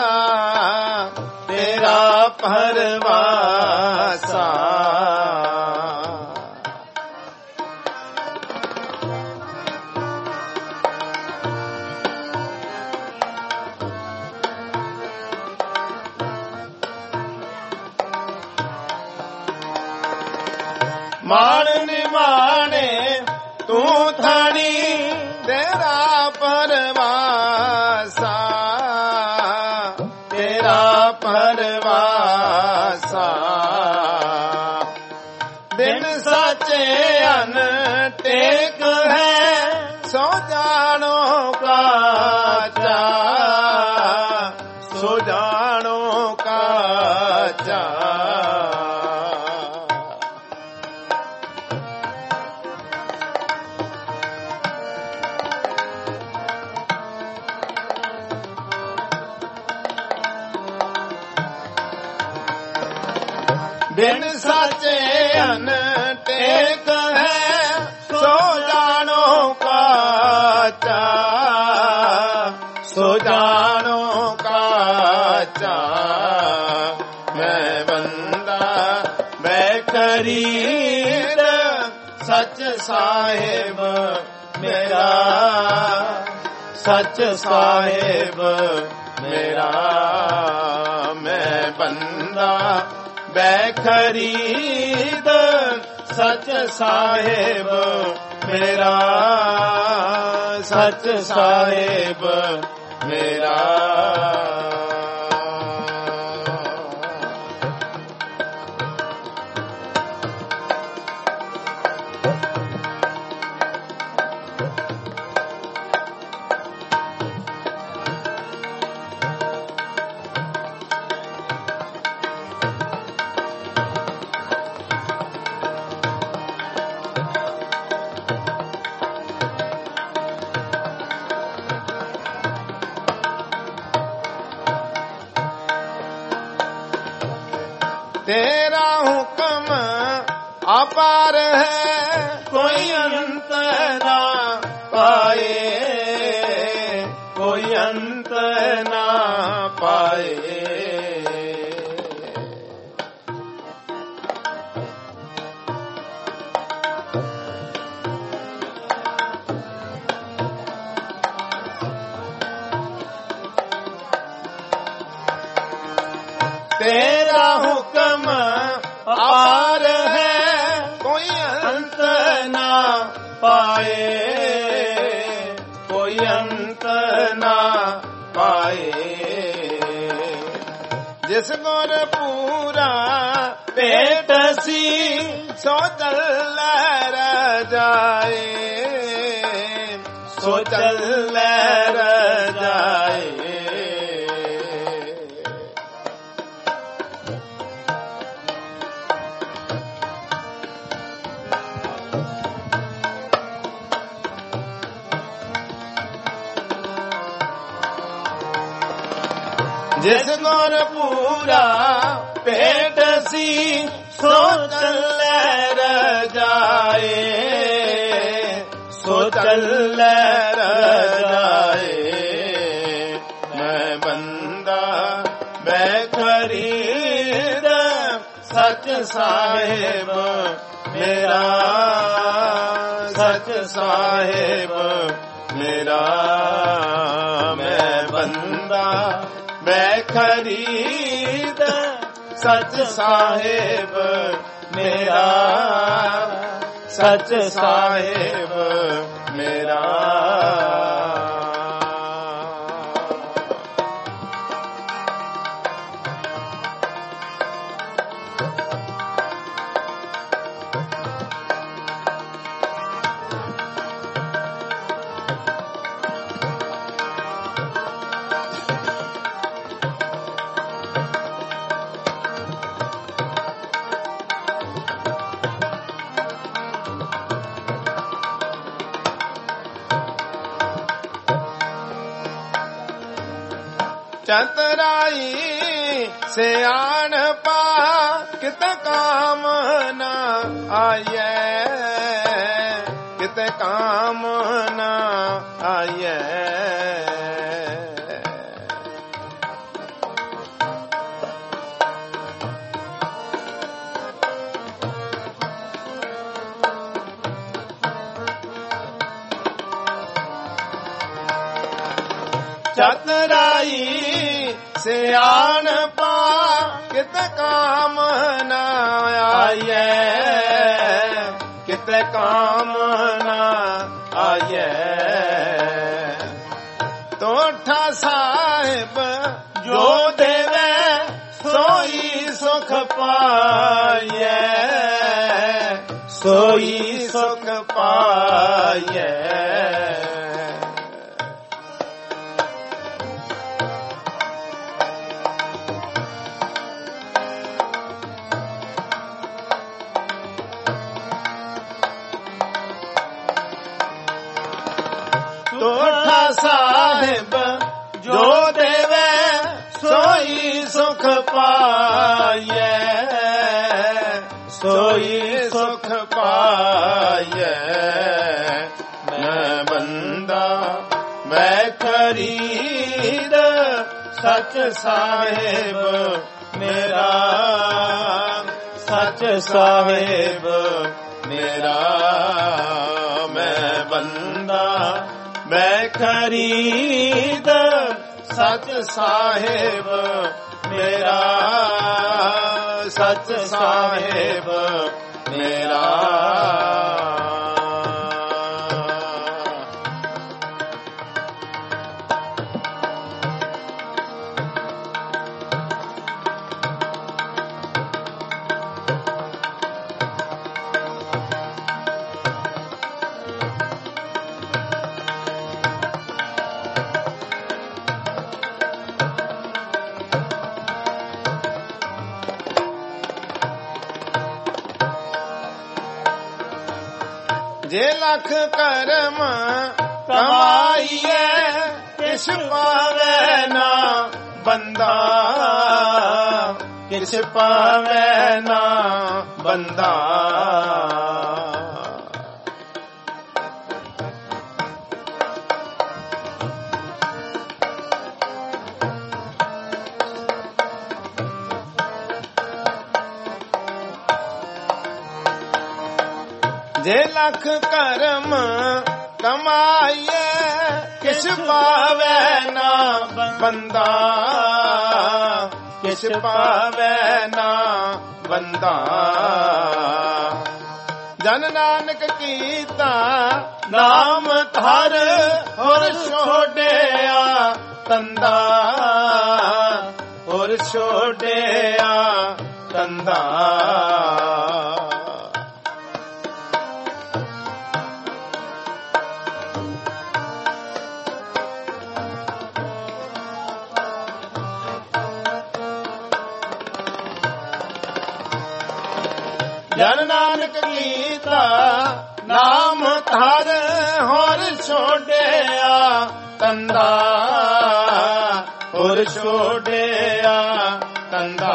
ਤੇਰਾ ਪਰਵਾਸਾ। ਮਾਣ ਨਿਮਾਣੇ ਤੂੰ ਧਣੀ ਤੇਰਾ ਪਰਵਾਸਾ, ਤੇਰਾ ਪਰਵਾਸਾ। ਦਿਨ ਸਾਚੇ ਅਨ ਟੇਕ ਹੈ ਸੋ ਜਾਣੋ ਕਾਚਾ, ਸੋ ਜਾਣੋ ਕਾਚਾ। ਬਿਨ ਸਾਚੇ ਅਨ ਟੇਕ ਹੈ ਸੋ ਜਾਣੋ ਕਾਚਾ, ਸੋ ਜਾਣੋ ਕਾਚਾ। ਮੈਂ ਬੰਦਾ ਬੈਖਰੀਦ ਸੱਚ ਸਾਹਿਬ ਮੇਰਾ, ਸੱਚ ਸਾਹਿਬ ਮੇਰਾ। ਮੈਂ ਬੰਦਾ ਬੈਖਰੀਦ ਸੱਚ ਸਾਹਿਬ ਮੇਰਾ, ਸੱਚ ਸਾਹਿਬ ਮੇਰਾ। अपार है कोई अंत ना पाए, कोई अंत ना पाए। तेरा हुक्म अपार है कोई अंत ना पाए, कोई अंत ना पाए। जिस गुर पूरा पेट सी सो चल रह जाए, सो चल रह जाए। जिस गुर पूरा पेट सी सो चल रह जाए, सो चल रह जाए। मैं बंदा मैं खरीद सच साहिब मेरा, सच साहिब मेरा। मैं बंदा मैं खरीद सच साहिब मेरा, सच साहिब मेरा। चतुराई सियाण पा कित काम न आये, कित काम न आये। चतुराई सियाण पा कित काम न आये, कित काम न आये। तोठा साहिब जो देवे सोई सुख पाए, सोई सुख पाए। तोठा साहिब जो देवे सोई सुख पाए, सोई सुख पाए। मैं बंदा मैं खरीद सच साहिब मेरा, सच साहिब मेरा। मैं बंदा मैं खरीद सच साहिब मेरा, सच साहिब मेरा। जे लख कर्म कमाइए किस पावे ना बंदा, ਕਿਛ ਪਾਵੈ ਨਾ ਬੰਦਾ। ਜੇ ਲੱਖ ਕਰਮ ਕਮਾਈਏ ਕਿਛ ਪਾਵੈ ਨਾ ਬੰਦਾ। ਕਿਛ ਪਾਵੈ ਨਾ ਬੰਦਾ। ਜਨ ਨਾਨਕ ਕੀਤਾ ਨਾਮ ਧਰ ਹੋਰ ਛੋੜਿਆ ਤੰਦਾ। ਹੋਰ ਛੋੜਿਆ ਤੰਦਾ। ਜਨ ਨਾਨਕ ਕੀਤਾ ਨਾਮ ਧਰ ਹੋਰ ਛੋੜਿਆ ਤੰਦਾ। ਹੋਰ ਛੋੜਿਆ ਤੰਦਾ।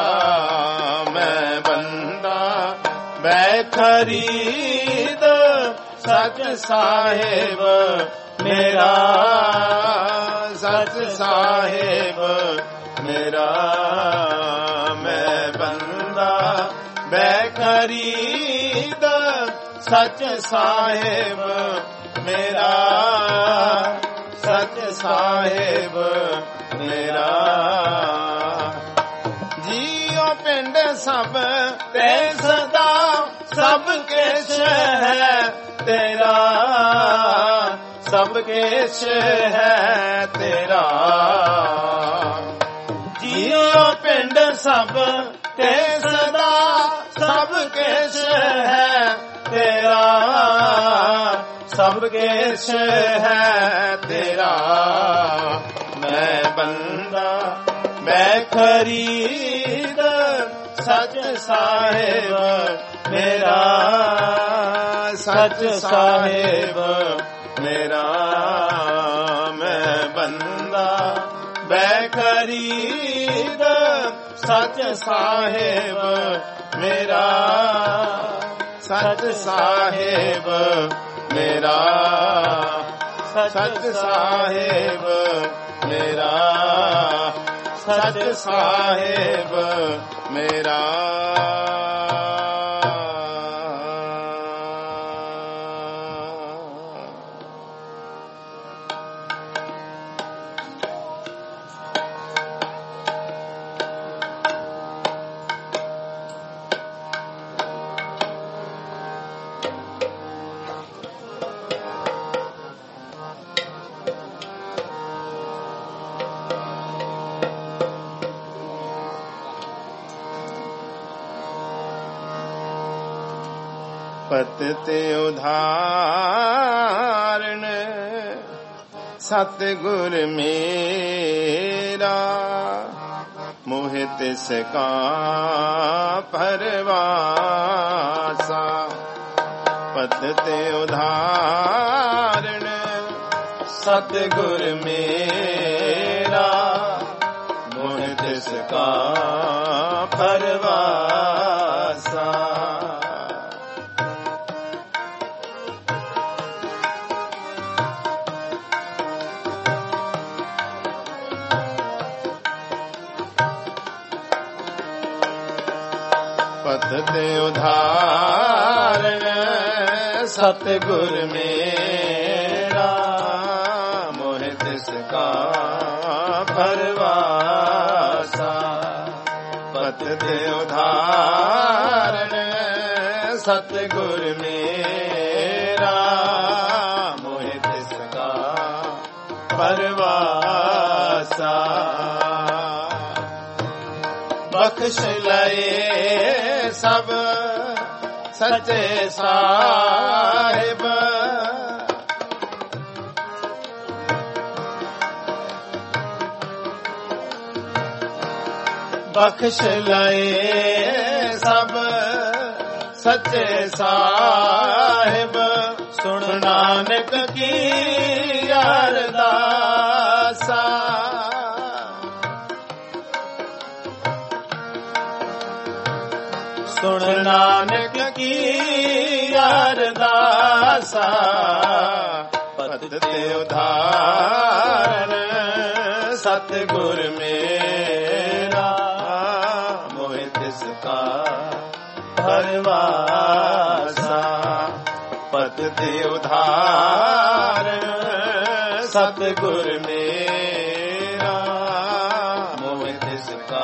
ਮੈਂ ਬੰਦਾ ਬੈ ਖਰੀਦ ਸਚ ਸਾਹਿਬ ਮੇਰਾ। ਸਚ ਸਾਹਿਬ ਮੇਰਾ। ਮੈਂ ਬੰਦਾ ਬੈ ਖਰੀਦ ਸਚ ਸਾਹਿਬ ਮੇਰਾ। ਸਚ ਸਾਹਿਬ ਮੇਰਾ। ਜੀਉ ਪਿੰਡ ਸਭ ਤੇ ਸਦਾ ਸਭ ਕਿਛ ਹੈ ਤੇਰਾ। ਸਭ ਕਿਛ ਹੈ ਤੇਰਾ। ਜੀਉ ਪਿੰਡ ਸਭ ਤੇ ਸਦਾ ਸਭ ਕਿਛ ਹੈ ਤੇਰਾ। ਸਭ ਕਿਛ ਹੈ ਤੇਰਾ। ਮੈਂ ਬੰਦਾ ਮੈਂ ਖਰੀਦ ਸਚ ਸਾਹਿਬ ਮੇਰਾ। ਸਚ ਸਾਹਿਬ ਮੇਰਾ। ਮੈਂ ਬੰਦਾ ਬੈ ਖਰੀਦ ਸਚ ਸਾਹਿਬ ਮੇਰਾ। ਸਚ ਸਾਹਿਬ ਮੇਰਾ। ਸਚ ਸਾਹਿਬ ਮੇਰਾ। ਸਚ ਸਾਹਿਬ ਮੇਰਾ। ਪਤ ਤੇ ਉਧਾਰਨ ਸਤਿਗੁਰ ਮੇਰਾ। ਮੋਹਿ ਤਿਸ ਕਾ ਪਰਵਾਸਾ। ਪਤ ਤੇ ਉਧਾਰਨ ਸਤਿਗੁਰ ਮੇਰਾ। ਮੋਹਿ ਤਿਸ ਕਾ ਪਰਵਾਸਾ। ਪਤ ਤੇ ਉਧਾਰਨ ਸਤਿਗੁਰ ਮੇਰਾ। ਮੋਹਿ ਤਿਸ ਕਾ ਪਰਵਾਸਾ। ਪਤ ਤੇ ਉਧਾਰਨ ਸਤਿਗੁਰ ਮੇਰਾ। ਮੋਹਿ ਤਿਸ ਕਾ ਪਰਵਾਸਾ। ਬਖਸ਼ ਲਏ ਸਭ ਸੱਚੇ ਸਾਹਿਬ। ਬਖਸ਼ ਲਏ ਸਭ ਸੱਚੇ ਸਾਹਿਬ। ਸੁਣ ਨਾਨਕ ਕੀ ਅਰਦਾਸਾ। ਸੁਣ ਨਾਨਕ ਕੀ ਅਰਦਾਸਾ ਪਤ ਤੇ ਉਧਾਰਨ ਸਤਿਗੁਰ ਮੇਰਾ ਮੋਹਿ ਤਿਸ ਕਾ ਪਰਵਾਸਾ ਪਤ ਤੇ ਉਧਾਰਨ ਸਤਿਗੁਰ ਮੇਰਾ ਮੋਹਿ ਤਿਸ ਕਾ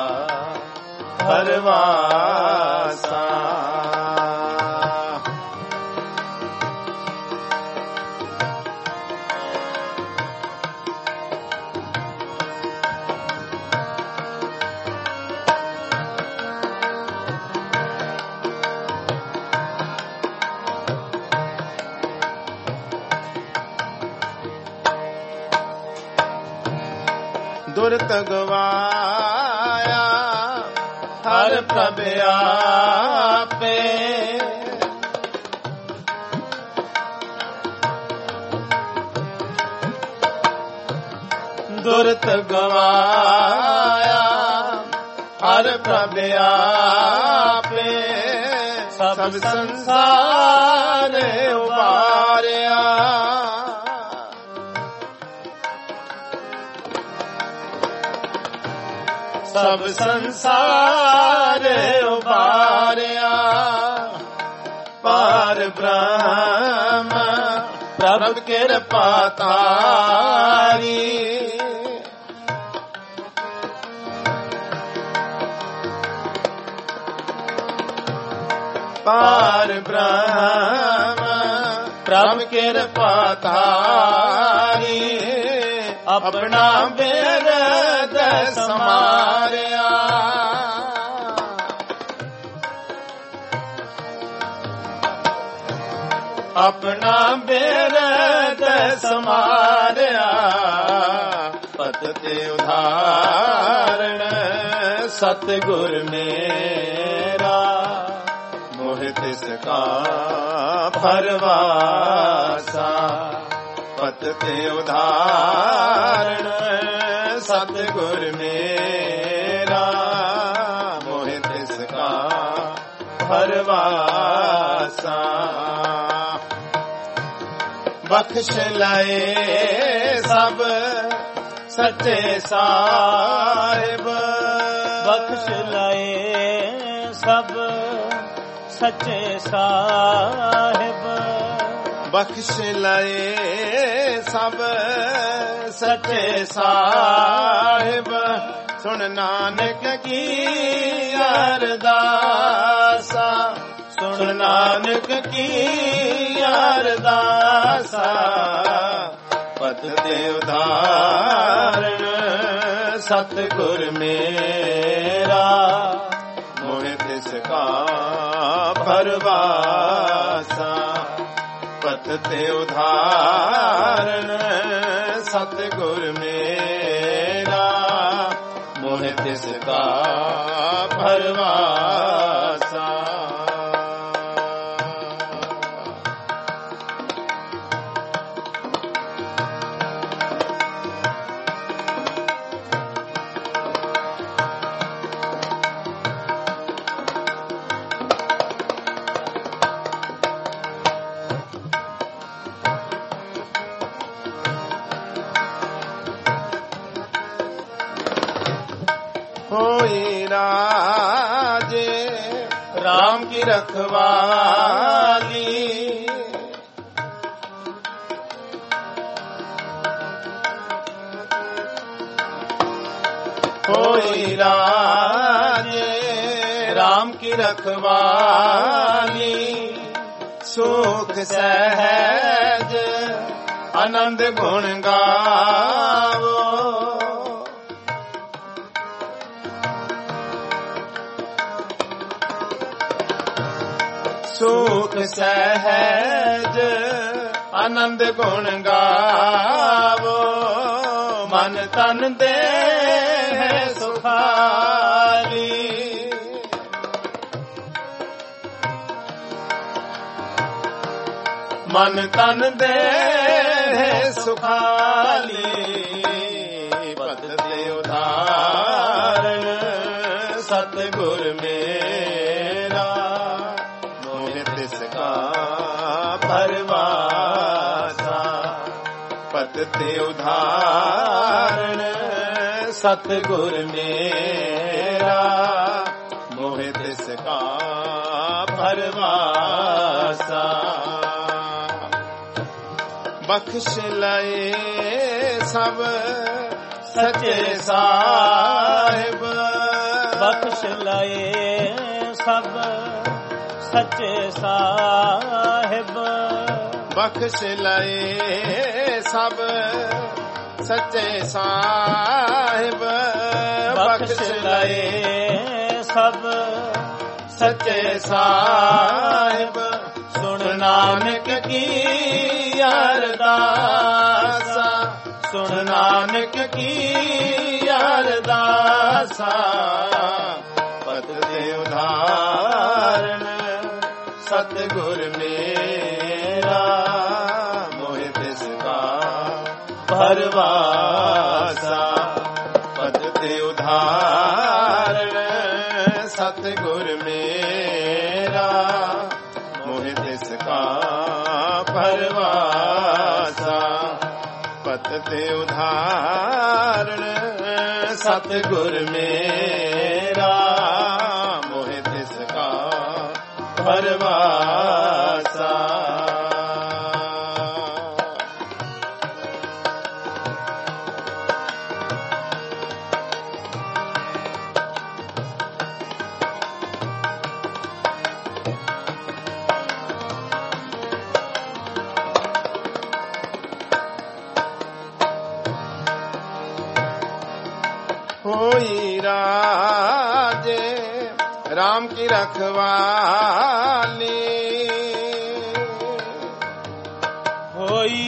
ਪਰਵਾਸਾ ਦੁਰਤ ਗਵਾਇਆ ਹਰ ਪ੍ਰਭ ਆਪੇ ਦੁਰਤ ਗਵਾਇਆ ਹਰ ਪ੍ਰਭ ਆਪੇ ਸਭ ਸੰਸਾਰ ਉਬਾਰਿਆ ਸਭ ਸੰਸਾਰ ਉਬਾਰਿਆ ਪਾਰ ਬ੍ਰਹਮ ਪ੍ਰਭ ਕਿਰਪਾ ਤਾਰੀ ਪਾਰ ਬ੍ਰਹਮ ਪ੍ਰਭ ਕਿਰਪਾ ਤਾਰੀ ਆਪਣਾ ਬਿਰਦ ਸਮਾਰਿਆ ਆਪਣਾ ਬਿਰਦ ਸਮਾਰਿਆ ਪਤ ਤੇ ਉਧਾਰਨ ਸਤਿਗੁਰ ਮੇਰਾ ਮੋਹਿ ਤਿਸ ਕਾ ਪਰਵਾਸਾ ਪਤ ਤੇ ਉਧਾਰਨ ਸਤਿਗੁਰ ਮੇਰਾ ਮੋਹਿ ਤਿਸ ਕਾ ਪਰਵਾਸਾ ਬਖਸ਼ ਲਏ ਸਭ ਸੱਚੇ ਸਾਹਿਬ ਬਖਸ਼ ਲਏ ਸਭ ਸੱਚੇ ਸਾਹਿਬ ਬਖਸ਼ ਲਏ ਸਭ ਸੱਚੇ ਸਾਹਿਬ ਸੁਣ ਨਾਨਕ ਕੀ ਅਰਦਾਸਾ ਸੁਣ ਨਾਨਕ ਕੀ ਅਰਦਾਸਾ ਪਤ ਤੇ ਉਧਾਰਨ ਸਤਿਗੁਰ ਮੇਰਾ ਮੋਹਿ ਤਿਸ ਕਾ ਪਰਵਾਸਾ ਪਤ ਤੇ ਉਧਾਰਨ ਸਤਿਗੁਰ ਮੇਰਾ ਮੋਹਿ ਤਿਸ ਕਾ ਪਰਵਾਸਾ होई राजे राम की रखवाली होई राजे राम की रखवाली सुख सहज आनंद गुण गावो सुख सहज आनंद गुण गावो मन तन दे सुखाली मन तन दे सुखाली पद दे उधारण सतगुर मेरा मोहि तिसका परवासा। पत ते उदाहरण सतगुर मेरा, मोहि तिसका परवासा। बख्श लए सब सच्चे साहिब, बख्श लए सब सच्चे साहिब। बख्श लए सब सच्चे साहिब, बख्श लए सब सच्चे साहिब। सुन नानक की अरदासा, सुन नानक की अरदासा। पत ते उदाहरण सतगुर मेरा, मोहि तिसका परवासा। पत ते उदाहरण सतगुर मेरा, मोहि तिसका परवासा। पत ते उदाहरण सतगुर मेरा, मोहि तिसका परवासा। होई राजे राम की रखवाली, होई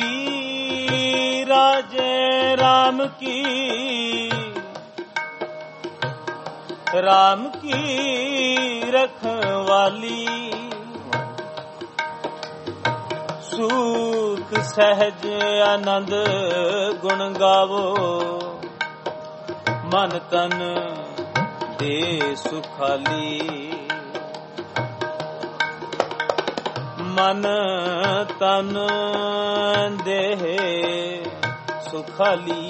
राजे राम की, राम की रखवाली। सुख सहज आनंद गुण गावो, मन तन दे सुखाली। मन तन दे सुखाली,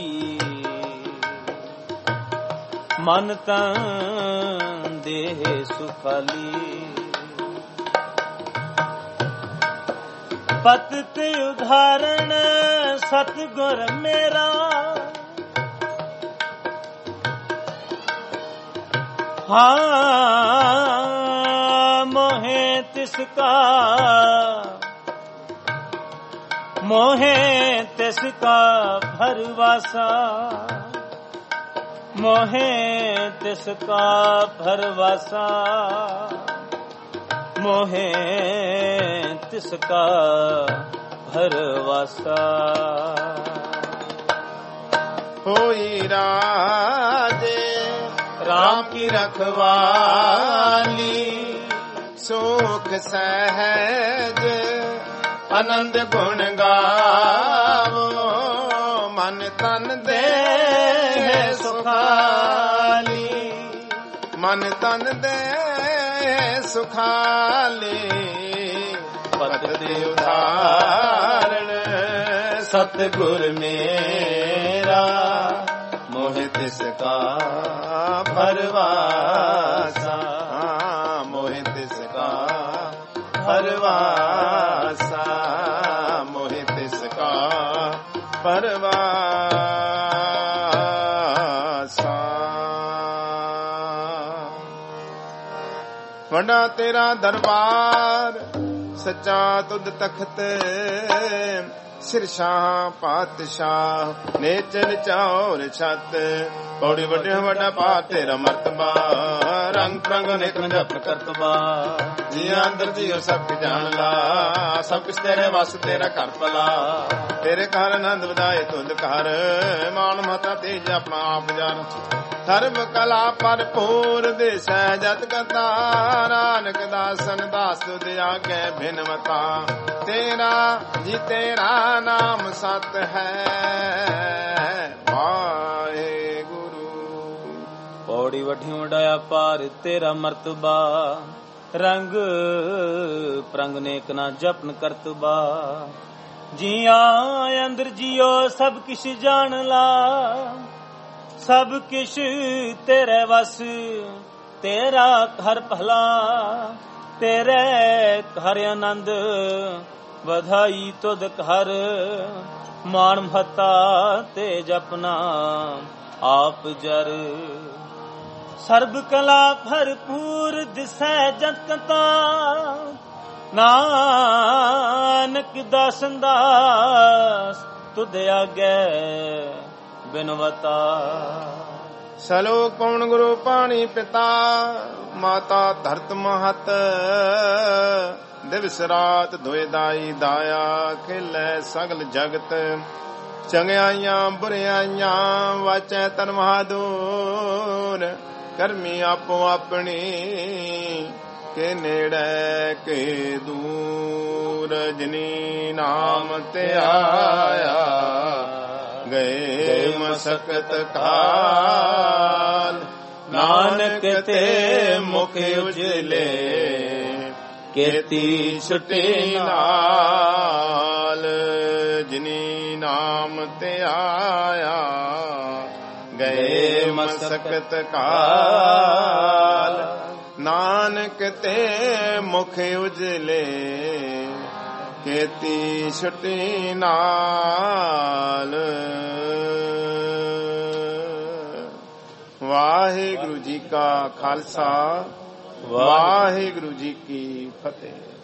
मन तन दे सुखाली। पत ते उदाहरण सतगुर मेरा, हाँ मोहे तिसका, मोहे तिसका भरवासा। मोहे तिसका भरवासा, मोहे तिसका भरवासा। होई राजे राम की रखवाली, सुख सहज आनंद गुण गावो, मन तन दे सुखाली। मन तन दे सुखाली। पत ते उदाहरण सतगुर मेरा, मोहि तिसका भरवासा। मोहि तिसका भरवासा, मोहि तिसका भरवासा। वड्डा तेरा दरबार सच्चा तुद तख्त, सिरशाह पातशाह नेचर चौर छत। पौड़ी वड्डे वड्डा पार तेरा मर्तबा, रंग प्रंग नेत्र जप करतबा। जी अंदर जियो सब जान ला, सब कुछ तेरे वस तेरा कर भला। तेरे घर आनंद वधाए तुद घर, मान मता तेज अपना आप जान। धर्म कला भरपूर दिस जत कथा, नानक दासन दास तुद आगे भिनवता। तेरा जी तेरा नाम सत है वाहेगुरु। पौड़ी वड्ढी वडाया पार तेरा मर्तबा, ਰੰਗ ਪ੍ਰੰਗ ਨੇਕ ਨਾ ਜਪਨ ਕਰਤਬਾ। ਜੀਆਂ ਅੰਦਰ ਜਿਉ ਸਭ ਕਿਛ ਜਾਣ ਲਾ, ਸਭ ਕਿਛ ਤੇਰੇ ਵਸ ਤੇਰਾ ਘਰ ਭਲਾ। ਤੇਰੇ ਘਰ ਆਨੰਦ ਵਧਾਈ ਤੁਧ ਘਰ, ਮਾਣ ਮਹਤਾ ਤੇ ਜਪਨਾ ਆਪ ਜਰ। ਸਰਬ ਕਲਾ ਭਰਪੂਰ ਦਿਸੈ ਜਗਤਾ, ਨਾਨਕ ਦਾਸਨ ਦਾਸ ਤੁਧ ਆਗੇ ਬਿਨਵਤਾ। ਸਲੋਕ ਪਵਨ ਗੁਰੂ ਪਾਣੀ ਪਿਤਾ, ਮਾਤਾ ਧਰਤ ਮਹਤ। ਦਿਵਸ ਰਾਤ ਦੁਇ ਦਾਈ ਦਾਇਆ, ਖੇਲੇ ਸਗਲ ਜਗਤ। ਚੰਗਿਆਈਆਂ ਬੁਰਿਆਈਆਂ ਵਾਚੈ ਤਨ ਮਹਾਦੂਰ, ਕਰਮੀ ਆਪੋ ਆਪਣੀ ਕੇ ਨੇੜੇ ਕੇ ਦੂਰ। ਜਿਨੀ ਨਾਮ ਤੇ ਆਇਆ ਗਏ ਮਸਕਤ ਕਾਲ, ਨਾਨਕ ਤੇ ਮੁਖ ਉਜਲੇ ਕੀਤੀ ਛੁਟੀ ਨਾਲ। ਜਿਨੀ ਨਾਮ ਤੇ ਆਇਆ ਗਏ ਮਸਕਤ ਕਾਲ, ਨਾਨਕ ਤੇ ਮੁਖ ਉਜਲੇ ਕੀਤੀ ਛੁਟੀ ਨਾਲ। ਵਾਹਿਗੁਰੂ ਜੀ ਕਾ ਖਾਲਸਾ, ਵਾਹਿਗੁਰੂ ਜੀ ਕੀ ਫਤਿਹ।